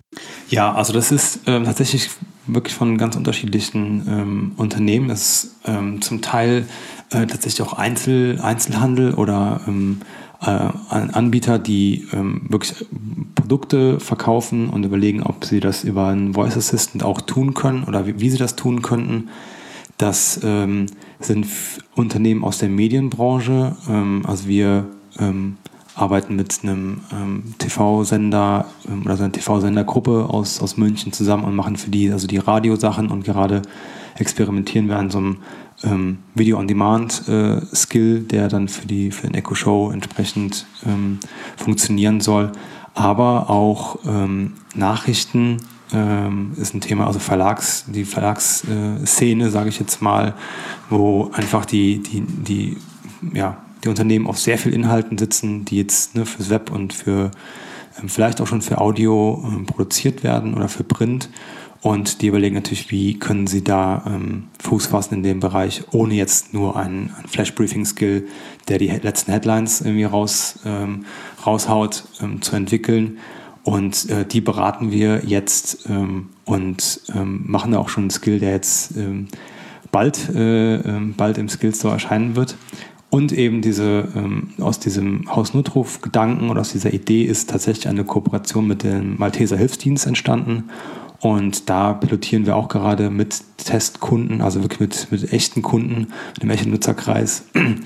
Ja, also das ist ähm, tatsächlich wirklich von ganz unterschiedlichen ähm, Unternehmen. Das ist ähm, zum Teil äh, tatsächlich auch Einzel, Einzelhandel oder ähm, Anbieter, die ähm, wirklich Produkte verkaufen und überlegen, ob sie das über einen Voice Assistant auch tun können oder wie, wie sie das tun könnten. Das ähm, sind F- Unternehmen aus der Medienbranche. Ähm, also wir ähm, arbeiten mit einem ähm, T V-Sender ähm, oder so einer T V-Sendergruppe aus, aus München zusammen und machen für die also die Radiosachen und gerade experimentieren wir an so einem ähm, Video-on-Demand-Skill, äh, der dann für, die, für den Echo Show entsprechend ähm, funktionieren soll. Aber auch ähm, Nachrichten ähm, ist ein Thema, also Verlags, die Verlagsszene, äh, sage ich jetzt mal, wo einfach die, die, die, ja, die Unternehmen auf sehr viel Inhalten sitzen, die jetzt ne, fürs Web und für ähm, vielleicht auch schon für Audio ähm, produziert werden oder für Print. Und die überlegen natürlich, wie können sie da ähm, Fuß fassen in dem Bereich, ohne jetzt nur einen, einen Flash-Briefing-Skill, der die letzten Headlines irgendwie raus, ähm, raushaut, ähm, zu entwickeln. Und äh, die beraten wir jetzt ähm, und ähm, machen da auch schon einen Skill, der jetzt ähm, bald, äh, ähm, bald im Skillstore erscheinen wird. Und eben diese, ähm, aus diesem Hausnotruf-Gedanken oder aus dieser Idee ist tatsächlich eine Kooperation mit dem Malteser Hilfsdienst entstanden. Und da pilotieren wir auch gerade mit Testkunden, also wirklich mit, mit echten Kunden, mit einem echten Nutzerkreis,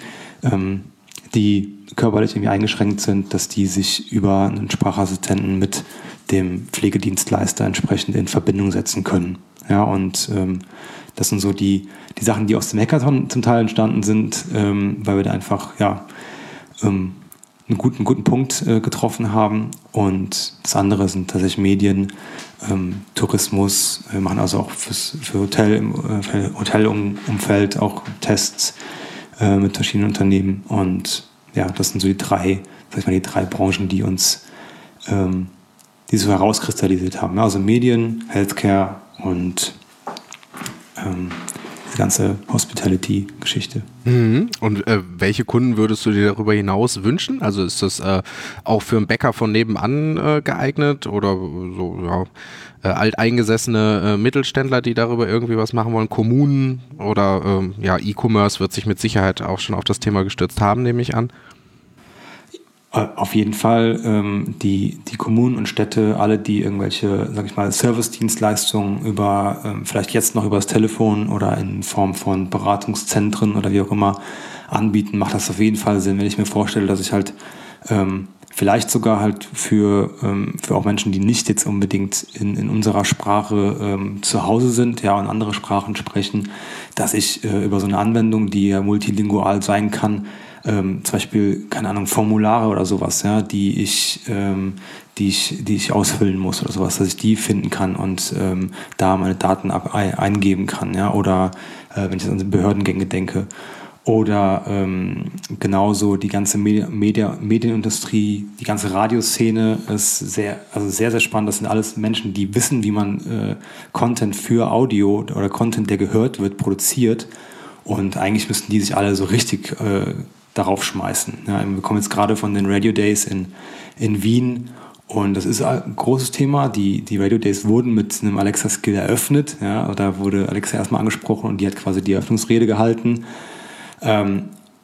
ähm, die körperlich irgendwie eingeschränkt sind, dass die sich über einen Sprachassistenten mit dem Pflegedienstleister entsprechend in Verbindung setzen können. Ja, und ähm, das sind so die, die Sachen, die aus dem Hackathon zum Teil entstanden sind, ähm, weil wir da einfach ja, ähm, einen, guten, einen guten Punkt äh, getroffen haben. Und das andere sind tatsächlich Medien, ähm, Tourismus. Wir machen also auch fürs, für Hotel, äh, für Hotelumfeld auch Tests äh, mit verschiedenen Unternehmen. Und ja, das sind so die drei, sag ich mal, die drei Branchen, die uns ähm, die so herauskristallisiert haben. Also Medien, Healthcare und ähm, die ganze Hospitality-Geschichte. Mhm. Und äh, welche Kunden würdest du dir darüber hinaus wünschen? Also ist das äh, auch für einen Bäcker von nebenan äh, geeignet oder so ja, äh, alteingesessene äh, Mittelständler, die darüber irgendwie was machen wollen, Kommunen oder ähm, ja, E-Commerce wird sich mit Sicherheit auch schon auf das Thema gestürzt haben, nehme ich an. Auf jeden Fall ähm, die, die Kommunen und Städte, alle, die irgendwelche, sag ich mal, Service-Dienstleistungen über, ähm, vielleicht jetzt noch über das Telefon oder in Form von Beratungszentren oder wie auch immer anbieten, macht das auf jeden Fall Sinn, wenn ich mir vorstelle, dass ich halt ähm, vielleicht sogar halt für, ähm, für auch Menschen, die nicht jetzt unbedingt in, in unserer Sprache ähm, zu Hause sind, ja, und andere Sprachen sprechen, dass ich äh, über so eine Anwendung, die ja multilingual sein kann, Ähm, zum Beispiel, keine Ahnung, Formulare oder sowas, ja, die ich, ähm, die ich, die ich ausfüllen muss oder sowas, dass ich die finden kann und ähm, da meine Daten ab, ein, eingeben kann, ja, oder äh, wenn ich an Behördengänge denke. Oder ähm, genauso die ganze Media, Media, Medienindustrie, die ganze Radioszene ist sehr, also sehr, sehr spannend. Das sind alles Menschen, die wissen, wie man äh, Content für Audio oder Content, der gehört wird, produziert. Und eigentlich müssten die sich alle so richtig äh, darauf schmeißen. Ja, wir kommen jetzt gerade von den Radio Days in, in Wien und das ist ein großes Thema. Die, die Radio Days wurden mit einem Alexa-Skill eröffnet. Ja, da wurde Alexa erstmal angesprochen und die hat quasi die Eröffnungsrede gehalten. Ähm,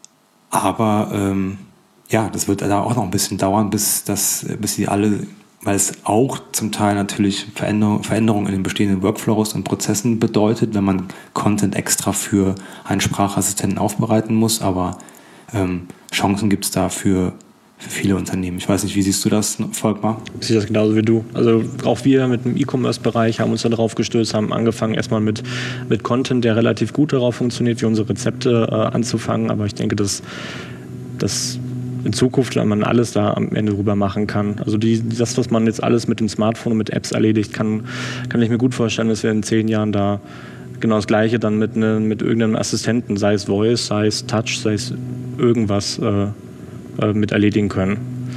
aber ähm, ja, das wird da auch noch ein bisschen dauern, bis, das, bis die alle, weil es auch zum Teil natürlich Veränderung, Veränderungen in den bestehenden Workflows und Prozessen bedeutet, wenn man Content extra für einen Sprachassistenten aufbereiten muss, aber ähm, Chancen gibt es da für, für viele Unternehmen. Ich weiß nicht, wie siehst du das, Volkmar? Ich sehe das genauso wie du. Also auch wir mit dem E-Commerce-Bereich haben uns da drauf gestürzt, haben angefangen erstmal mit, mit Content, der relativ gut darauf funktioniert, wie unsere Rezepte äh, anzufangen, aber ich denke, dass das in Zukunft man alles da am Ende drüber machen kann. Also die, das, was man jetzt alles mit dem Smartphone und mit Apps erledigt, kann, kann ich mir gut vorstellen, dass wir in zehn Jahren da genau das Gleiche dann mit, ne, mit irgendeinem Assistenten, sei es Voice, sei es Touch, sei es irgendwas äh, äh, mit erledigen können.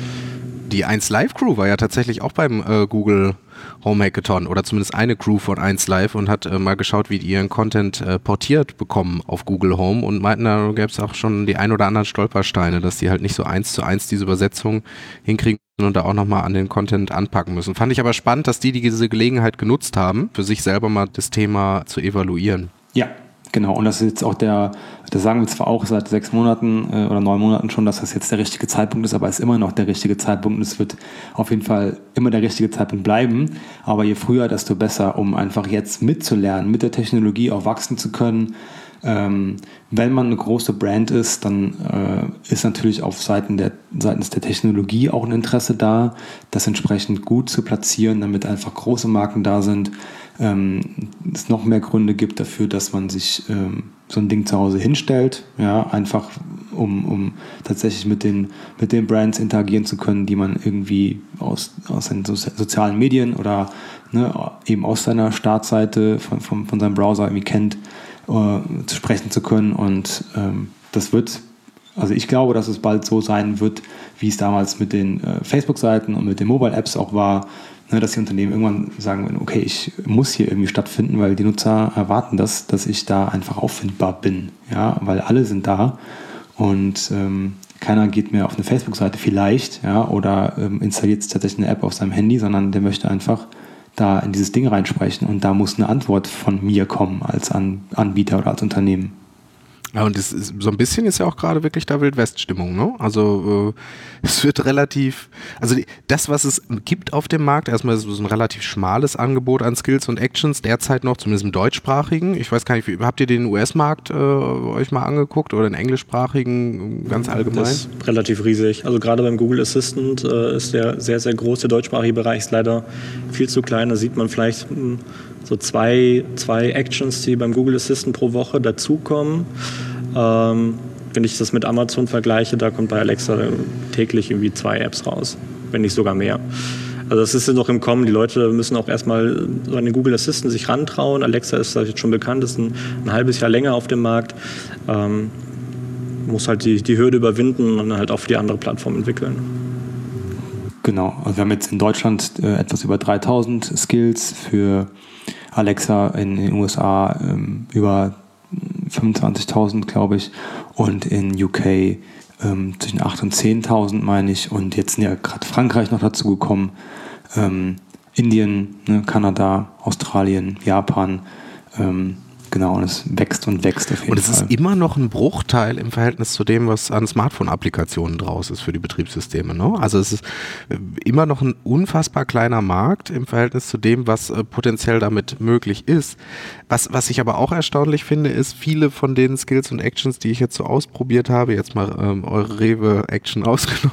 Die eins Live Crew war ja tatsächlich auch beim äh, Google Home Hackathon oder zumindest eine Crew von eins Live und hat äh, mal geschaut, wie die ihren Content äh, portiert bekommen auf Google Home und meinten, da gäbe es auch schon die ein oder anderen Stolpersteine, dass die halt nicht so eins zu eins diese Übersetzung hinkriegen und da auch nochmal an den Content anpacken müssen. Fand ich aber spannend, dass die diese Gelegenheit genutzt haben, für sich selber mal das Thema zu evaluieren. Ja, genau. Und das ist jetzt auch der, das sagen wir zwar auch seit sechs Monaten äh, oder neun Monaten schon, dass das jetzt der richtige Zeitpunkt ist, aber es ist immer noch der richtige Zeitpunkt und es wird auf jeden Fall immer der richtige Zeitpunkt bleiben. Aber je früher, desto besser, um einfach jetzt mitzulernen, mit der Technologie auch wachsen zu können. Ähm, wenn man eine große Brand ist, dann äh, ist natürlich auf Seiten der, seitens der Technologie auch ein Interesse da, das entsprechend gut zu platzieren, damit einfach große Marken da sind. Ähm, es noch mehr Gründe gibt dafür, dass man sich ähm, so ein Ding zu Hause hinstellt, ja, einfach um, um tatsächlich mit den, mit den Brands interagieren zu können, die man irgendwie aus, aus den so- sozialen Medien oder ne, eben aus seiner Startseite von, von, von seinem Browser irgendwie kennt, äh, zu sprechen zu können. Und ähm, das wird, also ich glaube, dass es bald so sein wird, wie es damals mit den äh, Facebook-Seiten und mit den Mobile-Apps auch war, ne, dass die Unternehmen irgendwann sagen, okay, ich muss hier irgendwie stattfinden, weil die Nutzer erwarten das, dass ich da einfach auffindbar bin, ja, weil alle sind da und ähm, keiner geht mehr auf eine Facebook-Seite vielleicht, ja, oder ähm, installiert jetzt tatsächlich eine App auf seinem Handy, sondern der möchte einfach da in dieses Ding reinsprechen und da muss eine Antwort von mir kommen als An- Anbieter oder als Unternehmen. Ja, und das ist, so ein bisschen ist ja auch gerade wirklich da Wildwest-Stimmung, ne? Also äh, es wird relativ, also die, das, was es gibt auf dem Markt, erstmal ist es ein relativ schmales Angebot an Skills und Actions, derzeit noch, zumindest im deutschsprachigen. Ich weiß gar nicht, wie, habt ihr den U S-Markt äh, euch mal angeguckt oder den englischsprachigen ganz allgemein? Das ist relativ riesig. Also gerade beim Google Assistant äh, ist der sehr, sehr große deutschsprachige Bereich ist leider viel zu klein. Da sieht man vielleicht mh, so zwei, zwei Actions, die beim Google Assistant pro Woche dazukommen. Ähm, wenn ich das mit Amazon vergleiche, da kommt bei Alexa täglich irgendwie zwei Apps raus, wenn nicht sogar mehr. Also das ist noch im Kommen. Die Leute müssen auch erstmal so an den Google Assistant sich rantrauen. Alexa ist jetzt schon bekannt, ist ein, ein halbes Jahr länger auf dem Markt. Ähm, muss halt die, die Hürde überwinden und dann halt auch für die andere Plattform entwickeln. Genau, also wir haben jetzt in Deutschland äh, etwas über dreitausend Skills, für Alexa in den U S A ähm, über fünfundzwanzigtausend, glaube ich, und in U K ähm, zwischen acht und zehntausend, meine ich, und jetzt sind ja gerade Frankreich noch dazu gekommen, ähm, Indien, ne, Kanada, Australien, Japan, ähm, genau, und es wächst und wächst auf jeden Fall. Und es Fall. ist immer noch ein Bruchteil im Verhältnis zu dem, was an Smartphone-Applikationen draus ist für die Betriebssysteme. Ne? Also es ist immer noch ein unfassbar kleiner Markt im Verhältnis zu dem, was äh, potenziell damit möglich ist. Was, was ich aber auch erstaunlich finde, ist, viele von den Skills und Actions, die ich jetzt so ausprobiert habe, jetzt mal ähm, eure Rewe-Action ausgenommen,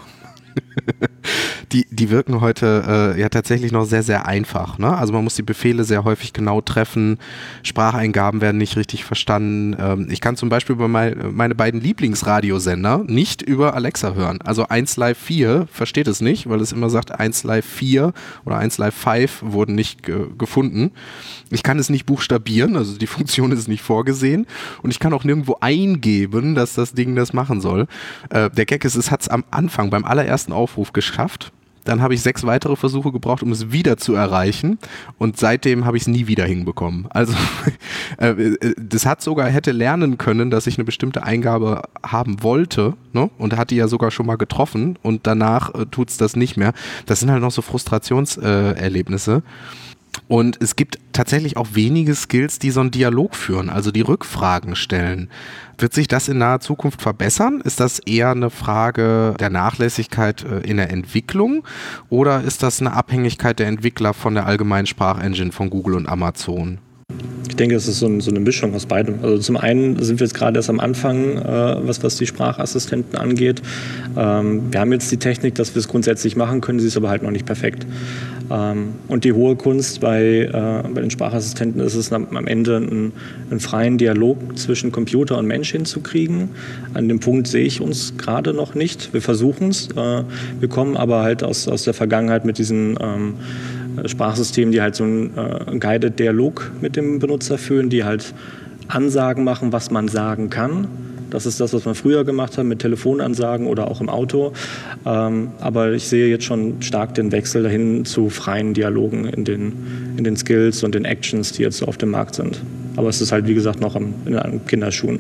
Die, die wirken heute äh, ja tatsächlich noch sehr, sehr einfach. Ne? Also man muss die Befehle sehr häufig genau treffen, Spracheingaben werden nicht richtig verstanden. Ähm, ich kann zum Beispiel über mein, meine beiden Lieblingsradiosender nicht über Alexa hören. Also eins Live vier versteht es nicht, weil es immer sagt, eins Live vier oder eins Live fünf wurden nicht ge- gefunden. Ich kann es nicht buchstabieren, also die Funktion ist nicht vorgesehen, und ich kann auch nirgendwo eingeben, dass das Ding das machen soll. Äh, der Gag ist, es hat es am Anfang beim allerersten Aufruf geschafft. Dann habe ich sechs weitere Versuche gebraucht, um es wieder zu erreichen, und seitdem habe ich es nie wieder hinbekommen. Also äh, das hat sogar, hätte lernen können, dass ich eine bestimmte Eingabe haben wollte, ne? Und hat die ja sogar schon mal getroffen, und danach äh, tut es das nicht mehr. Das sind halt noch so Frustrationserlebnisse. Äh, Und es gibt tatsächlich auch wenige Skills, die so einen Dialog führen, also die Rückfragen stellen. Wird sich das in naher Zukunft verbessern? Ist das eher eine Frage der Nachlässigkeit in der Entwicklung, oder ist das eine Abhängigkeit der Entwickler von der allgemeinen Sprachengine von Google und Amazon? Ich denke, es ist so, ein, so eine Mischung aus beidem. Also zum einen sind wir jetzt gerade erst am Anfang, äh, was, was die Sprachassistenten angeht. Ähm, wir haben jetzt die Technik, dass wir es grundsätzlich machen können, sie ist aber halt noch nicht perfekt. Ähm, und die hohe Kunst bei, äh, bei den Sprachassistenten ist es am, am Ende, einen, einen freien Dialog zwischen Computer und Mensch hinzukriegen. An dem Punkt sehe ich uns gerade noch nicht. Wir versuchen es. Äh, wir kommen aber halt aus, aus der Vergangenheit mit diesen ähm, Sprachsystemen, die halt so einen äh, guided Dialog mit dem Benutzer führen, die halt Ansagen machen, was man sagen kann. Das ist das, was man früher gemacht hat mit Telefonansagen oder auch im Auto. Ähm, aber ich sehe jetzt schon stark den Wechsel dahin zu freien Dialogen in den, in den Skills und den Actions, die jetzt so auf dem Markt sind. Aber es ist halt, wie gesagt, noch am, in den Kinderschuhen.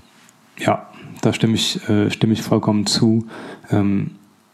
Ja, da stimme ich, äh, stimme ich vollkommen zu. Ähm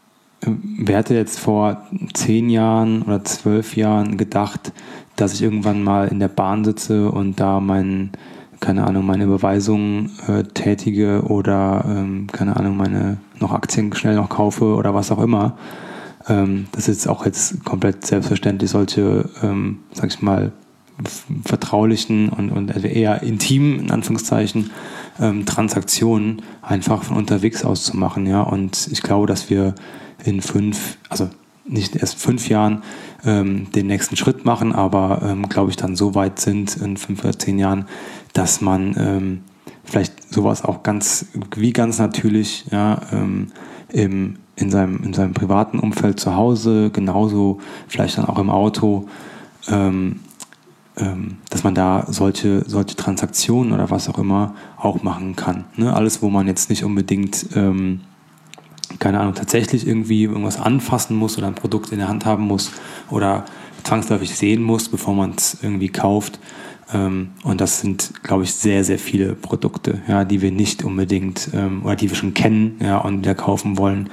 Wer hätte jetzt vor zehn Jahren oder zwölf Jahren gedacht, dass ich irgendwann mal in der Bahn sitze und da mein, keine Ahnung, meine Überweisungen äh, tätige oder, ähm, keine Ahnung, meine noch Aktien schnell noch kaufe oder was auch immer. Ähm, das ist auch jetzt komplett selbstverständlich, solche, ähm, sag ich mal, vertraulichen und, und eher intimen, in Anführungszeichen, ähm, Transaktionen einfach von unterwegs aus zu machen. Ja? Und ich glaube, dass wir in fünf, also nicht erst fünf Jahren ähm, den nächsten Schritt machen, aber ähm, glaube ich dann so weit sind in fünf oder zehn Jahren, dass man ähm, vielleicht sowas auch ganz, wie ganz natürlich, ja, ähm, im, in, seinem, in seinem privaten Umfeld zu Hause, genauso vielleicht dann auch im Auto, ähm, ähm, dass man da solche, solche Transaktionen oder was auch immer auch machen kann. Ne? Alles, wo man jetzt nicht unbedingt ähm, keine Ahnung, tatsächlich irgendwie irgendwas anfassen muss oder ein Produkt in der Hand haben muss oder zwangsläufig sehen muss, bevor man es irgendwie kauft. Und das sind, glaube ich, sehr, sehr viele Produkte, ja, die wir nicht unbedingt oder die wir schon kennen, ja, und wieder kaufen wollen.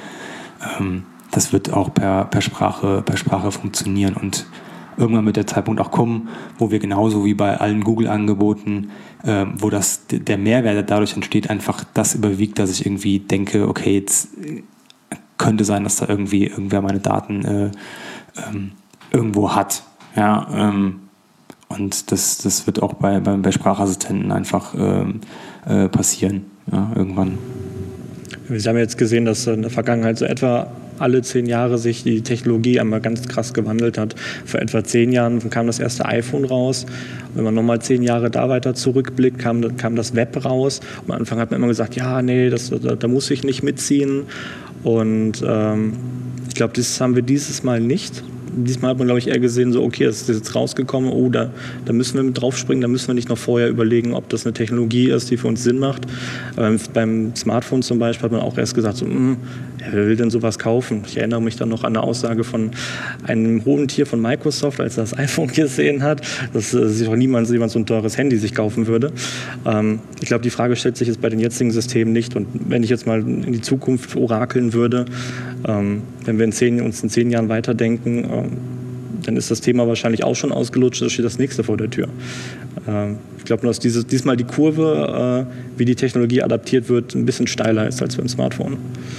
Das wird auch per, per Sprache, per Sprache funktionieren und irgendwann wird der Zeitpunkt auch kommen, wo wir genauso wie bei allen Google-Angeboten, äh, wo das, der Mehrwert, der dadurch entsteht, einfach das überwiegt, dass ich irgendwie denke, okay, jetzt könnte sein, dass da irgendwie irgendwer meine Daten äh, ähm, irgendwo hat. Ja, ähm, und das, das wird auch bei, bei, bei Sprachassistenten einfach ähm, äh, passieren, ja, irgendwann. Wir haben jetzt gesehen, dass in der Vergangenheit so etwa alle zehn Jahre sich die Technologie einmal ganz krass gewandelt hat. Vor etwa zehn Jahren kam das erste iPhone raus. Wenn man nochmal zehn Jahre da weiter zurückblickt, kam, kam das Web raus. Und am Anfang hat man immer gesagt, ja, nee, das, da, da muss ich nicht mitziehen. Und ähm, ich glaube, das haben wir dieses Mal nicht. Diesmal hat man, glaube ich, eher gesehen, so, okay, das ist jetzt rausgekommen, oh, da, da müssen wir mit draufspringen, da müssen wir nicht noch vorher überlegen, ob das eine Technologie ist, die für uns Sinn macht. Aber beim Smartphone zum Beispiel hat man auch erst gesagt, so, mh, ja, wer will denn sowas kaufen? Ich erinnere mich dann noch an eine Aussage von einem hohen Tier von Microsoft, als er das iPhone gesehen hat, dass äh, sich auch niemand, jemand so ein teures Handy sich kaufen würde. Ähm, ich glaube, die Frage stellt sich jetzt bei den jetzigen Systemen nicht. Und wenn ich jetzt mal in die Zukunft orakeln würde, ähm, wenn wir in zehn, uns in zehn Jahren weiterdenken, ähm, dann ist das Thema wahrscheinlich auch schon ausgelutscht, da steht das nächste vor der Tür. Ähm, ich glaube nur, dass dieses, diesmal die Kurve, äh, wie die Technologie adaptiert wird, ein bisschen steiler ist als beim Smartphone.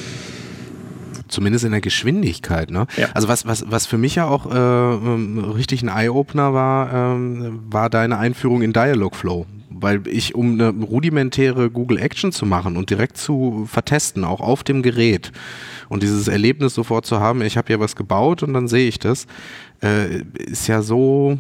Zumindest in der Geschwindigkeit, ne? Ja. Also was, was, was für mich ja auch äh, richtig ein Eye-Opener war, äh, war deine Einführung in Dialogflow. Weil ich, um eine rudimentäre Google Action zu machen und direkt zu vertesten, auch auf dem Gerät und dieses Erlebnis sofort zu haben, ich habe ja was gebaut und dann sehe ich das, äh, ist ja so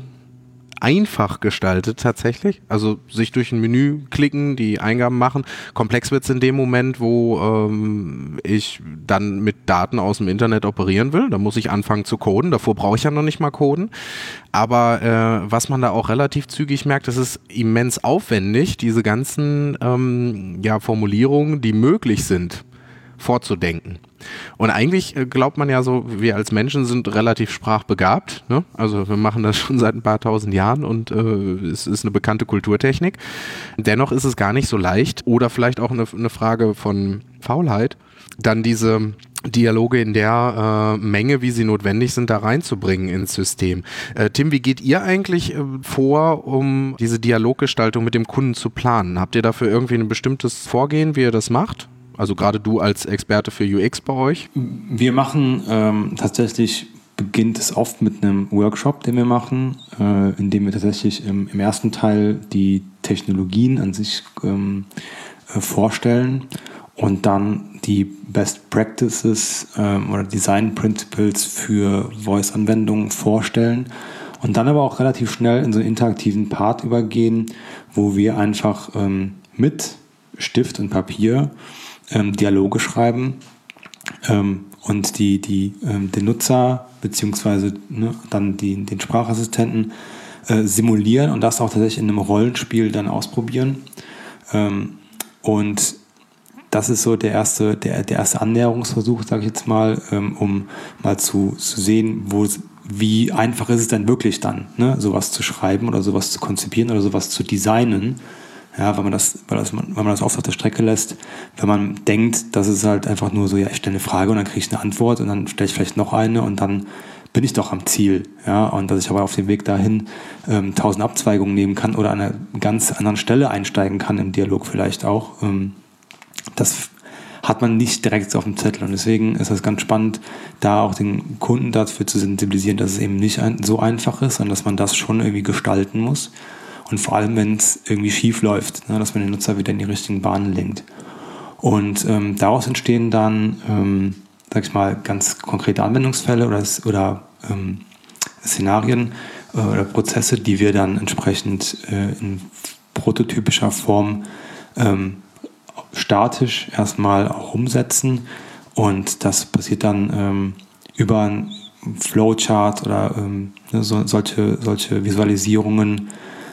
einfach gestaltet tatsächlich. Also sich durch ein Menü klicken, die Eingaben machen. Komplex wird es in dem Moment, wo ähm, ich dann mit Daten aus dem Internet operieren will. Da muss ich anfangen zu coden. Davor brauche ich ja noch nicht mal coden. Aber äh, was man da auch relativ zügig merkt, es ist immens aufwendig, diese ganzen ähm, ja, Formulierungen, die möglich sind, vorzudenken. Und eigentlich äh, glaubt man ja so, wir als Menschen sind relativ sprachbegabt, ne? Also wir machen das schon seit ein paar tausend Jahren und äh, es ist eine bekannte Kulturtechnik. Dennoch ist es gar nicht so leicht oder vielleicht auch eine, eine Frage von Faulheit, dann diese Dialoge in der äh, Menge, wie sie notwendig sind, da reinzubringen ins System. Äh, Tim, wie geht ihr eigentlich äh, vor, um diese Dialoggestaltung mit dem Kunden zu planen? Habt ihr dafür irgendwie ein bestimmtes Vorgehen, wie ihr das macht? Also gerade du als Experte für U X bei euch? Wir machen ähm, tatsächlich, beginnt es oft mit einem Workshop, den wir machen, äh, in dem wir tatsächlich im, im ersten Teil die Technologien an sich ähm, äh, vorstellen und dann die Best Practices ähm, oder Design Principles für Voice-Anwendungen vorstellen und dann aber auch relativ schnell in so einen interaktiven Part übergehen, wo wir einfach ähm, mit Stift und Papier Ähm, Dialoge schreiben ähm, und die, die, ähm, den Nutzer beziehungsweise ne, dann die, den Sprachassistenten äh, simulieren und das auch tatsächlich in einem Rollenspiel dann ausprobieren. Ähm, und das ist so der erste, der, der erste Annäherungsversuch, sage ich jetzt mal, ähm, um mal zu, zu sehen, wo es, wie einfach ist es denn wirklich dann, ne, sowas zu schreiben oder sowas zu konzipieren oder sowas zu designen. Ja, weil man das, weil das, weil man das oft auf der Strecke lässt, wenn man denkt, dass es halt einfach nur so, ja, ich stelle eine Frage und dann kriege ich eine Antwort und dann stelle ich vielleicht noch eine und dann bin ich doch am Ziel. Ja, und dass ich aber auf dem Weg dahin ähm, tausend Abzweigungen nehmen kann oder an einer ganz anderen Stelle einsteigen kann im Dialog vielleicht auch. Ähm, das hat man nicht direkt auf dem Zettel und deswegen ist es ganz spannend, da auch den Kunden dafür zu sensibilisieren, dass es eben nicht ein, so einfach ist, sondern dass man das schon irgendwie gestalten muss. Und vor allem, wenn es irgendwie schief läuft, ne, dass man den Nutzer wieder in die richtigen Bahnen lenkt. Und ähm, daraus entstehen dann, ähm, sag ich mal, ganz konkrete Anwendungsfälle oder, oder ähm, Szenarien äh, oder Prozesse, die wir dann entsprechend äh, in prototypischer Form ähm, statisch erstmal auch umsetzen. Und das passiert dann ähm, über einen Flowchart oder ähm, ne, so, solche, solche Visualisierungen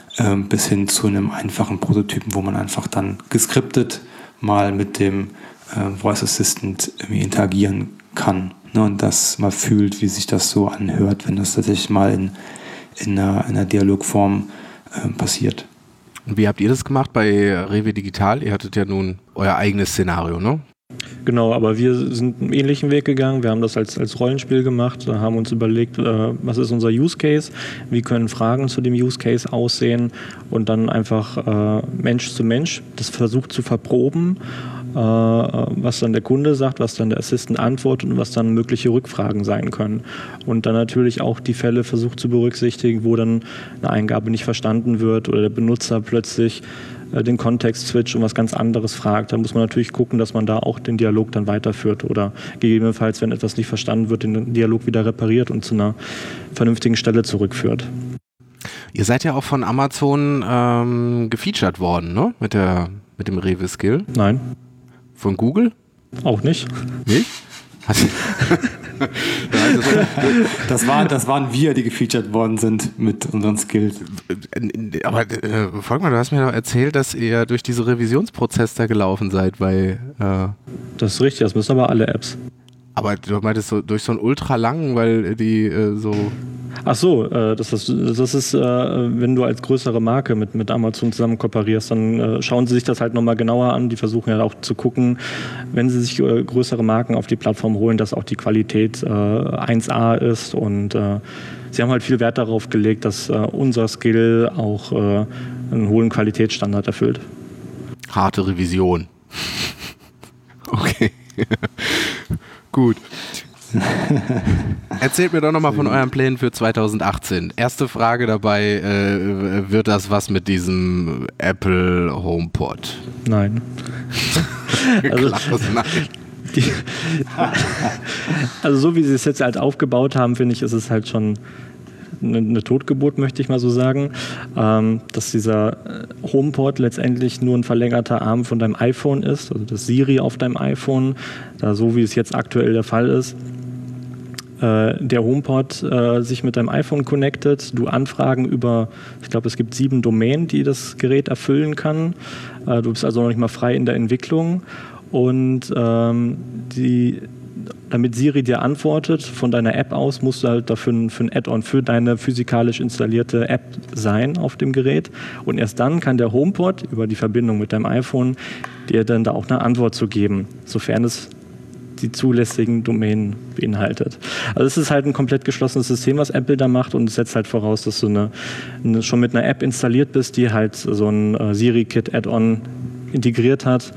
bis hin zu einem einfachen Prototypen, wo man einfach dann geskriptet mal mit dem äh, Voice Assistant irgendwie interagieren kann, ne, und das mal fühlt, wie sich das so anhört, wenn das tatsächlich mal in, in, einer, in einer Dialogform äh, passiert. Und wie habt ihr das gemacht bei Rewe Digital? Ihr hattet ja nun euer eigenes Szenario, ne? Genau, aber wir sind einen ähnlichen Weg gegangen. Wir haben das als, als Rollenspiel gemacht, haben uns überlegt, äh, was ist unser Use Case, wie können Fragen zu dem Use Case aussehen und dann einfach äh, Mensch zu Mensch das versucht zu verproben was dann der Kunde sagt, was dann der Assistent antwortet und was dann mögliche Rückfragen sein können. Und dann natürlich auch die Fälle versucht zu berücksichtigen, wo dann eine Eingabe nicht verstanden wird oder der Benutzer plötzlich den Kontext switcht und was ganz anderes fragt. Da muss man natürlich gucken, dass man da auch den Dialog dann weiterführt oder gegebenenfalls, wenn etwas nicht verstanden wird, den Dialog wieder repariert und zu einer vernünftigen Stelle zurückführt. Ihr seid ja auch von Amazon ähm, gefeatured worden, ne? Mit der, mit dem Rewe-Skill. Nein. Von Google? Auch nicht. Nicht? Das, war, das waren wir, die gefeatured worden sind mit unseren Skills. Aber äh, Volkmar, du hast mir doch erzählt, dass ihr durch diesen Revisionsprozess da gelaufen seid bei... Äh das ist richtig, das müssen aber alle Apps. Aber du meintest so durch so einen ultra langen, weil die äh, so... Ach so, äh, das ist, das ist äh, wenn du als größere Marke mit, mit Amazon zusammen kooperierst, dann äh, schauen sie sich das halt nochmal genauer an. Die versuchen ja auch zu gucken, wenn sie sich äh, größere Marken auf die Plattform holen, dass auch die Qualität äh, eins A ist. Und äh, sie haben halt viel Wert darauf gelegt, dass äh, unser Skill auch äh, einen hohen Qualitätsstandard erfüllt. Harte Revision. Okay. Gut. Erzählt mir doch nochmal von euren Plänen für zwanzig achtzehn. Erste Frage dabei, äh, wird das was mit diesem Apple HomePod? Nein. Also, Klares Nein. Die, also so wie sie es jetzt halt aufgebaut haben, finde ich, ist es halt schon eine, eine Totgeburt, möchte ich mal so sagen. Ähm, dass dieser HomePod letztendlich nur ein verlängerter Arm von deinem iPhone ist, also das Siri auf deinem iPhone, da so wie es jetzt aktuell der Fall ist. Der HomePod äh, sich mit deinem iPhone connectet, du Anfragen über, ich glaube, es gibt sieben Domänen, die das Gerät erfüllen kann. Äh, du bist also noch nicht mal frei in der Entwicklung. Und ähm, die, damit Siri dir antwortet, von deiner App aus, musst du halt dafür ein, für ein Add-on für deine physikalisch installierte App sein auf dem Gerät. Und erst dann kann der HomePod über die Verbindung mit deinem iPhone dir dann da auch eine Antwort zu geben, sofern es die zulässigen Domänen beinhaltet. Also es ist halt ein komplett geschlossenes System, was Apple da macht, und es setzt halt voraus, dass du eine, eine, schon mit einer App installiert bist, die halt so ein äh, Siri-Kit-Add-on integriert hat.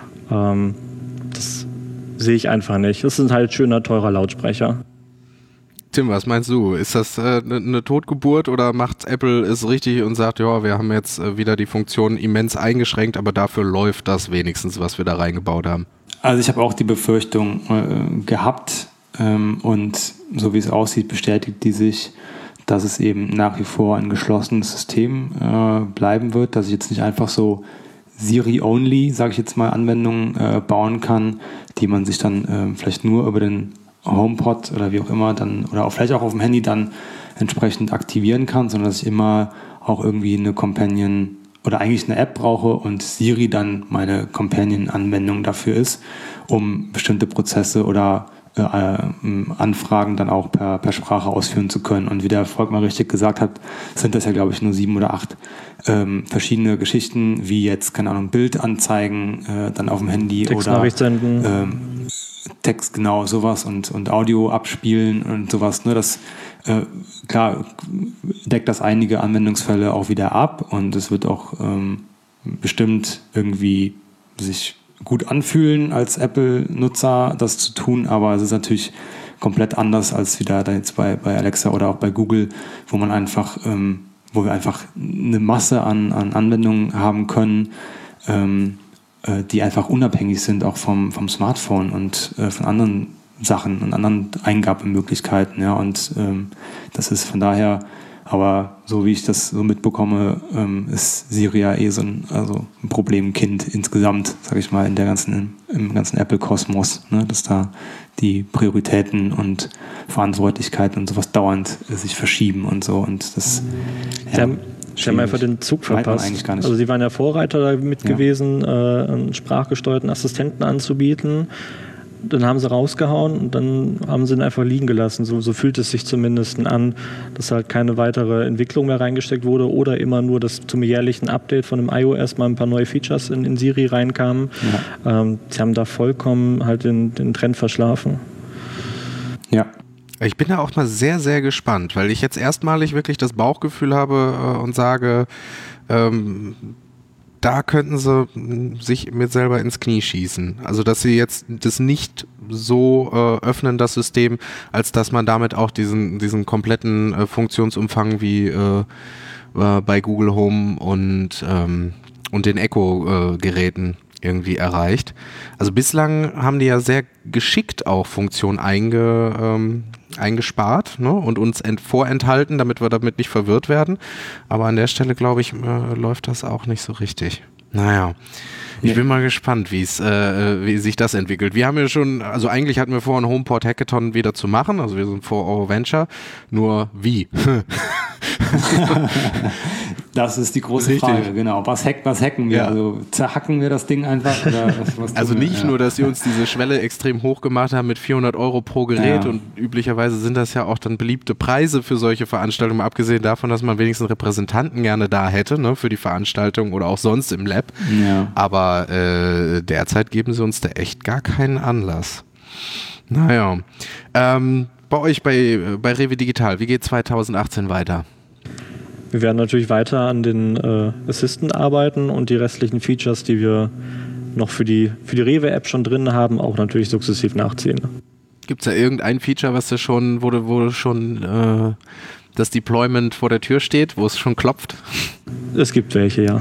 Ähm, das sehe ich einfach nicht. Das ist halt schöner, teurer Lautsprecher. Tim, was meinst du? Ist das äh, eine Totgeburt oder macht Apple es richtig und sagt, ja, wir haben jetzt äh, wieder die Funktion immens eingeschränkt, aber dafür läuft das wenigstens, was wir da reingebaut haben? Also ich habe auch die Befürchtung äh, gehabt ähm, und so wie es aussieht, bestätigt die sich, dass es eben nach wie vor ein geschlossenes System äh, bleiben wird, dass ich jetzt nicht einfach so Siri-only, sage ich jetzt mal, Anwendungen äh, bauen kann, die man sich dann äh, vielleicht nur über den HomePod oder wie auch immer dann oder auch vielleicht auch auf dem Handy dann entsprechend aktivieren kann, sondern dass ich immer auch irgendwie eine Companion oder eigentlich eine App brauche und Siri dann meine Companion-Anwendung dafür ist, um bestimmte Prozesse oder äh, Anfragen dann auch per, per Sprache ausführen zu können. Und wie der Volkmar richtig gesagt hat, sind das ja, glaube ich, nur sieben oder acht ähm, verschiedene Geschichten, wie jetzt, keine Ahnung, Bildanzeigen äh, dann auf dem Handy Textnachricht oder senden. Ähm, Text, genau, sowas und, und Audio abspielen und sowas. Ne, das, äh, klar, deckt das einige Anwendungsfälle auch wieder ab und es wird auch ähm, bestimmt irgendwie sich gut anfühlen, als Apple-Nutzer das zu tun, aber es ist natürlich komplett anders als wieder da jetzt bei, bei Alexa oder auch bei Google, wo man einfach, ähm, wo wir einfach eine Masse an, an Anwendungen haben können, ähm, die einfach unabhängig sind, auch vom, vom Smartphone und äh, von anderen Sachen und anderen Eingabemöglichkeiten. Ja, und ähm, das ist von daher, aber so wie ich das so mitbekomme, ähm, ist Siri ja eh so ein, also ein Problemkind insgesamt, sage ich mal, in der ganzen, im ganzen Apple-Kosmos, ne, dass da die Prioritäten und Verantwortlichkeiten und sowas dauernd äh, sich verschieben und so. Und das ja, Sie haben einfach den Zug verpasst. Also sie waren ja Vorreiter damit ja. gewesen, äh, einen sprachgesteuerten Assistenten anzubieten. Dann haben sie rausgehauen und dann haben sie ihn einfach liegen gelassen. So, so fühlt es sich zumindest an, dass halt keine weitere Entwicklung mehr reingesteckt wurde oder immer nur das zum jährlichen Update von dem iOS mal ein paar neue Features in, in Siri reinkamen. Ja. Ähm, sie haben da vollkommen halt den, den Trend verschlafen. Ja. Ich bin da auch mal sehr, sehr gespannt, weil ich jetzt erstmalig wirklich das Bauchgefühl habe äh, und sage, ähm, da könnten sie mh, sich mit selber ins Knie schießen. Also dass sie jetzt das nicht so äh, öffnen, das System, als dass man damit auch diesen, diesen kompletten äh, Funktionsumfang wie äh, äh, bei Google Home und, ähm, und den Echo-Geräten äh, irgendwie erreicht. Also bislang haben die ja sehr geschickt auch Funktionen einge, ähm, eingespart, ne? Und uns ent- vorenthalten, damit wir damit nicht verwirrt werden. Aber an der Stelle, glaube ich, äh, läuft das auch nicht so richtig. Naja, ich bin mal gespannt, wie es, äh, wie sich das entwickelt. Wir haben ja schon, also eigentlich hatten wir vor, einen HomePod Hackathon wieder zu machen. Also wir sind vor Euro Venture. Nur wie? Das ist die große Richtig. Frage, genau. Was, hack, was hacken wir? Ja. Also zerhacken wir das Ding einfach? Oder was, was Also tun wir? nicht Ja. nur, dass sie uns diese Schwelle extrem hoch gemacht haben mit vierhundert Euro pro Gerät Ja. und üblicherweise sind das ja auch dann beliebte Preise für solche Veranstaltungen, mal abgesehen davon, dass man wenigstens Repräsentanten gerne da hätte, ne, für die Veranstaltung oder auch sonst im Lab. Ja. Aber äh, derzeit geben sie uns da echt gar keinen Anlass. Naja, ähm, bei euch bei, bei Rewe Digital, wie geht zwanzig achtzehn weiter? Wir werden natürlich weiter an den äh, Assistant arbeiten und die restlichen Features, die wir noch für die, für die Rewe-App schon drin haben, auch natürlich sukzessiv nachziehen. Gibt es da irgendein Feature, was du schon, wo du, wo du schon äh, das Deployment vor der Tür steht, wo es schon klopft? Es gibt welche, ja.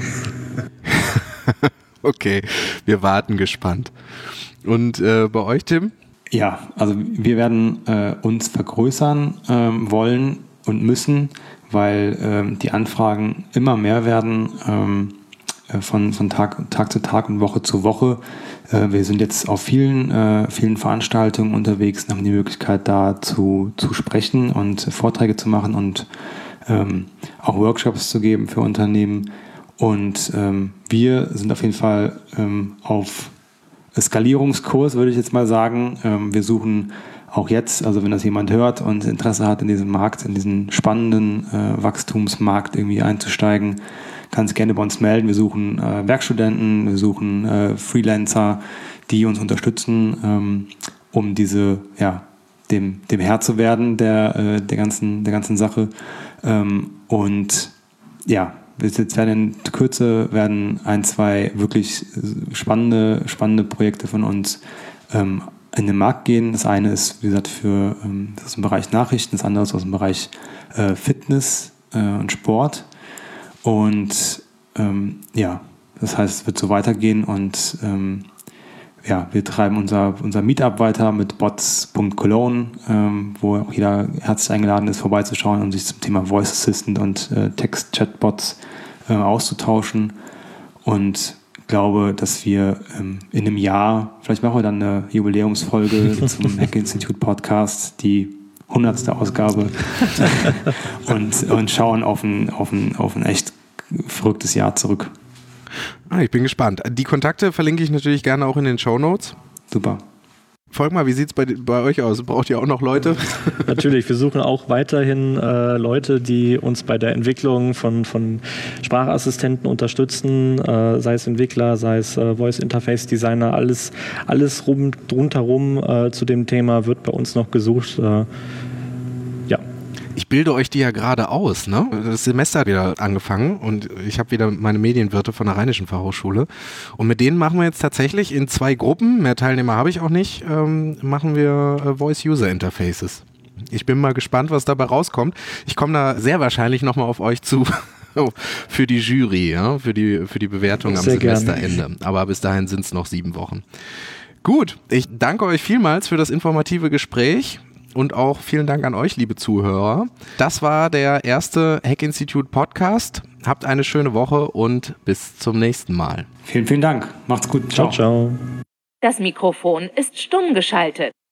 Okay, wir warten gespannt. Und äh, bei euch, Tim? Ja, also wir werden äh, uns vergrößern ähm, wollen und müssen, weil ähm, die Anfragen immer mehr werden ähm, äh, von, von Tag, Tag zu Tag und Woche zu Woche. Äh, wir sind jetzt auf vielen, äh, vielen Veranstaltungen unterwegs und haben die Möglichkeit, da zu, zu sprechen und Vorträge zu machen und ähm, auch Workshops zu geben für Unternehmen. Und ähm, wir sind auf jeden Fall ähm, auf Skalierungskurs, würde ich jetzt mal sagen. Ähm, wir suchen auch jetzt, also wenn das jemand hört und Interesse hat, in diesem Markt, in diesen spannenden äh, Wachstumsmarkt irgendwie einzusteigen, kann sich gerne bei uns melden. Wir suchen äh, Werkstudenten, wir suchen äh, Freelancer, die uns unterstützen, ähm, um diese, ja, dem, dem Herr zu werden der, äh, der, ganzen, der ganzen Sache. Ähm, und ja, jetzt werden in Kürze werden ein, zwei wirklich spannende, spannende Projekte von uns ähm, in den Markt gehen. Das eine ist, wie gesagt, für ähm, das ist im Bereich Nachrichten, das andere ist aus dem Bereich äh, Fitness äh, und Sport. Und ähm, ja, das heißt, es wird so weitergehen und ähm, ja, wir treiben unser, unser Meetup weiter mit bots punkt cologne, ähm, wo auch jeder herzlich eingeladen ist, vorbeizuschauen und sich zum Thema Voice Assistant und äh, Text-Chatbots äh, auszutauschen. Und glaube, dass wir ähm, in einem Jahr, vielleicht machen wir dann eine Jubiläumsfolge zum Hack Institute Podcast, die hundertste Ausgabe und, und schauen auf ein, auf, ein, auf ein echt verrücktes Jahr zurück. Ah, ich bin gespannt. Die Kontakte verlinke ich natürlich gerne auch in den Shownotes. Super. Folgt mal, wie sieht es bei, bei euch aus? Braucht ihr auch noch Leute? Natürlich, wir suchen auch weiterhin äh, Leute, die uns bei der Entwicklung von, von Sprachassistenten unterstützen, äh, sei es Entwickler, sei es äh, Voice Interface Designer, alles, alles rum, rundherum äh, zu dem Thema wird bei uns noch gesucht. Äh, ja. Ich bilde euch die ja gerade aus, ne? Das Semester hat wieder angefangen und ich habe wieder meine Medienwirte von der Rheinischen Fachhochschule und mit denen machen wir jetzt tatsächlich in zwei Gruppen, mehr Teilnehmer habe ich auch nicht, ähm, machen wir äh, Voice-User-Interfaces. Ich bin mal gespannt, was dabei rauskommt. Ich komme da sehr wahrscheinlich nochmal auf euch zu für die Jury, ja? für, die, für die Bewertung am Sehr Semesterende. gerne. Aber bis dahin sind es noch sieben Wochen. Gut, ich danke euch vielmals für das informative Gespräch. Und auch vielen Dank an euch, liebe Zuhörer. Das war der erste Hack Institute Podcast. Habt eine schöne Woche und bis zum nächsten Mal. Vielen, vielen Dank. Macht's gut. Ciao, ciao. Das Mikrofon ist stumm geschaltet.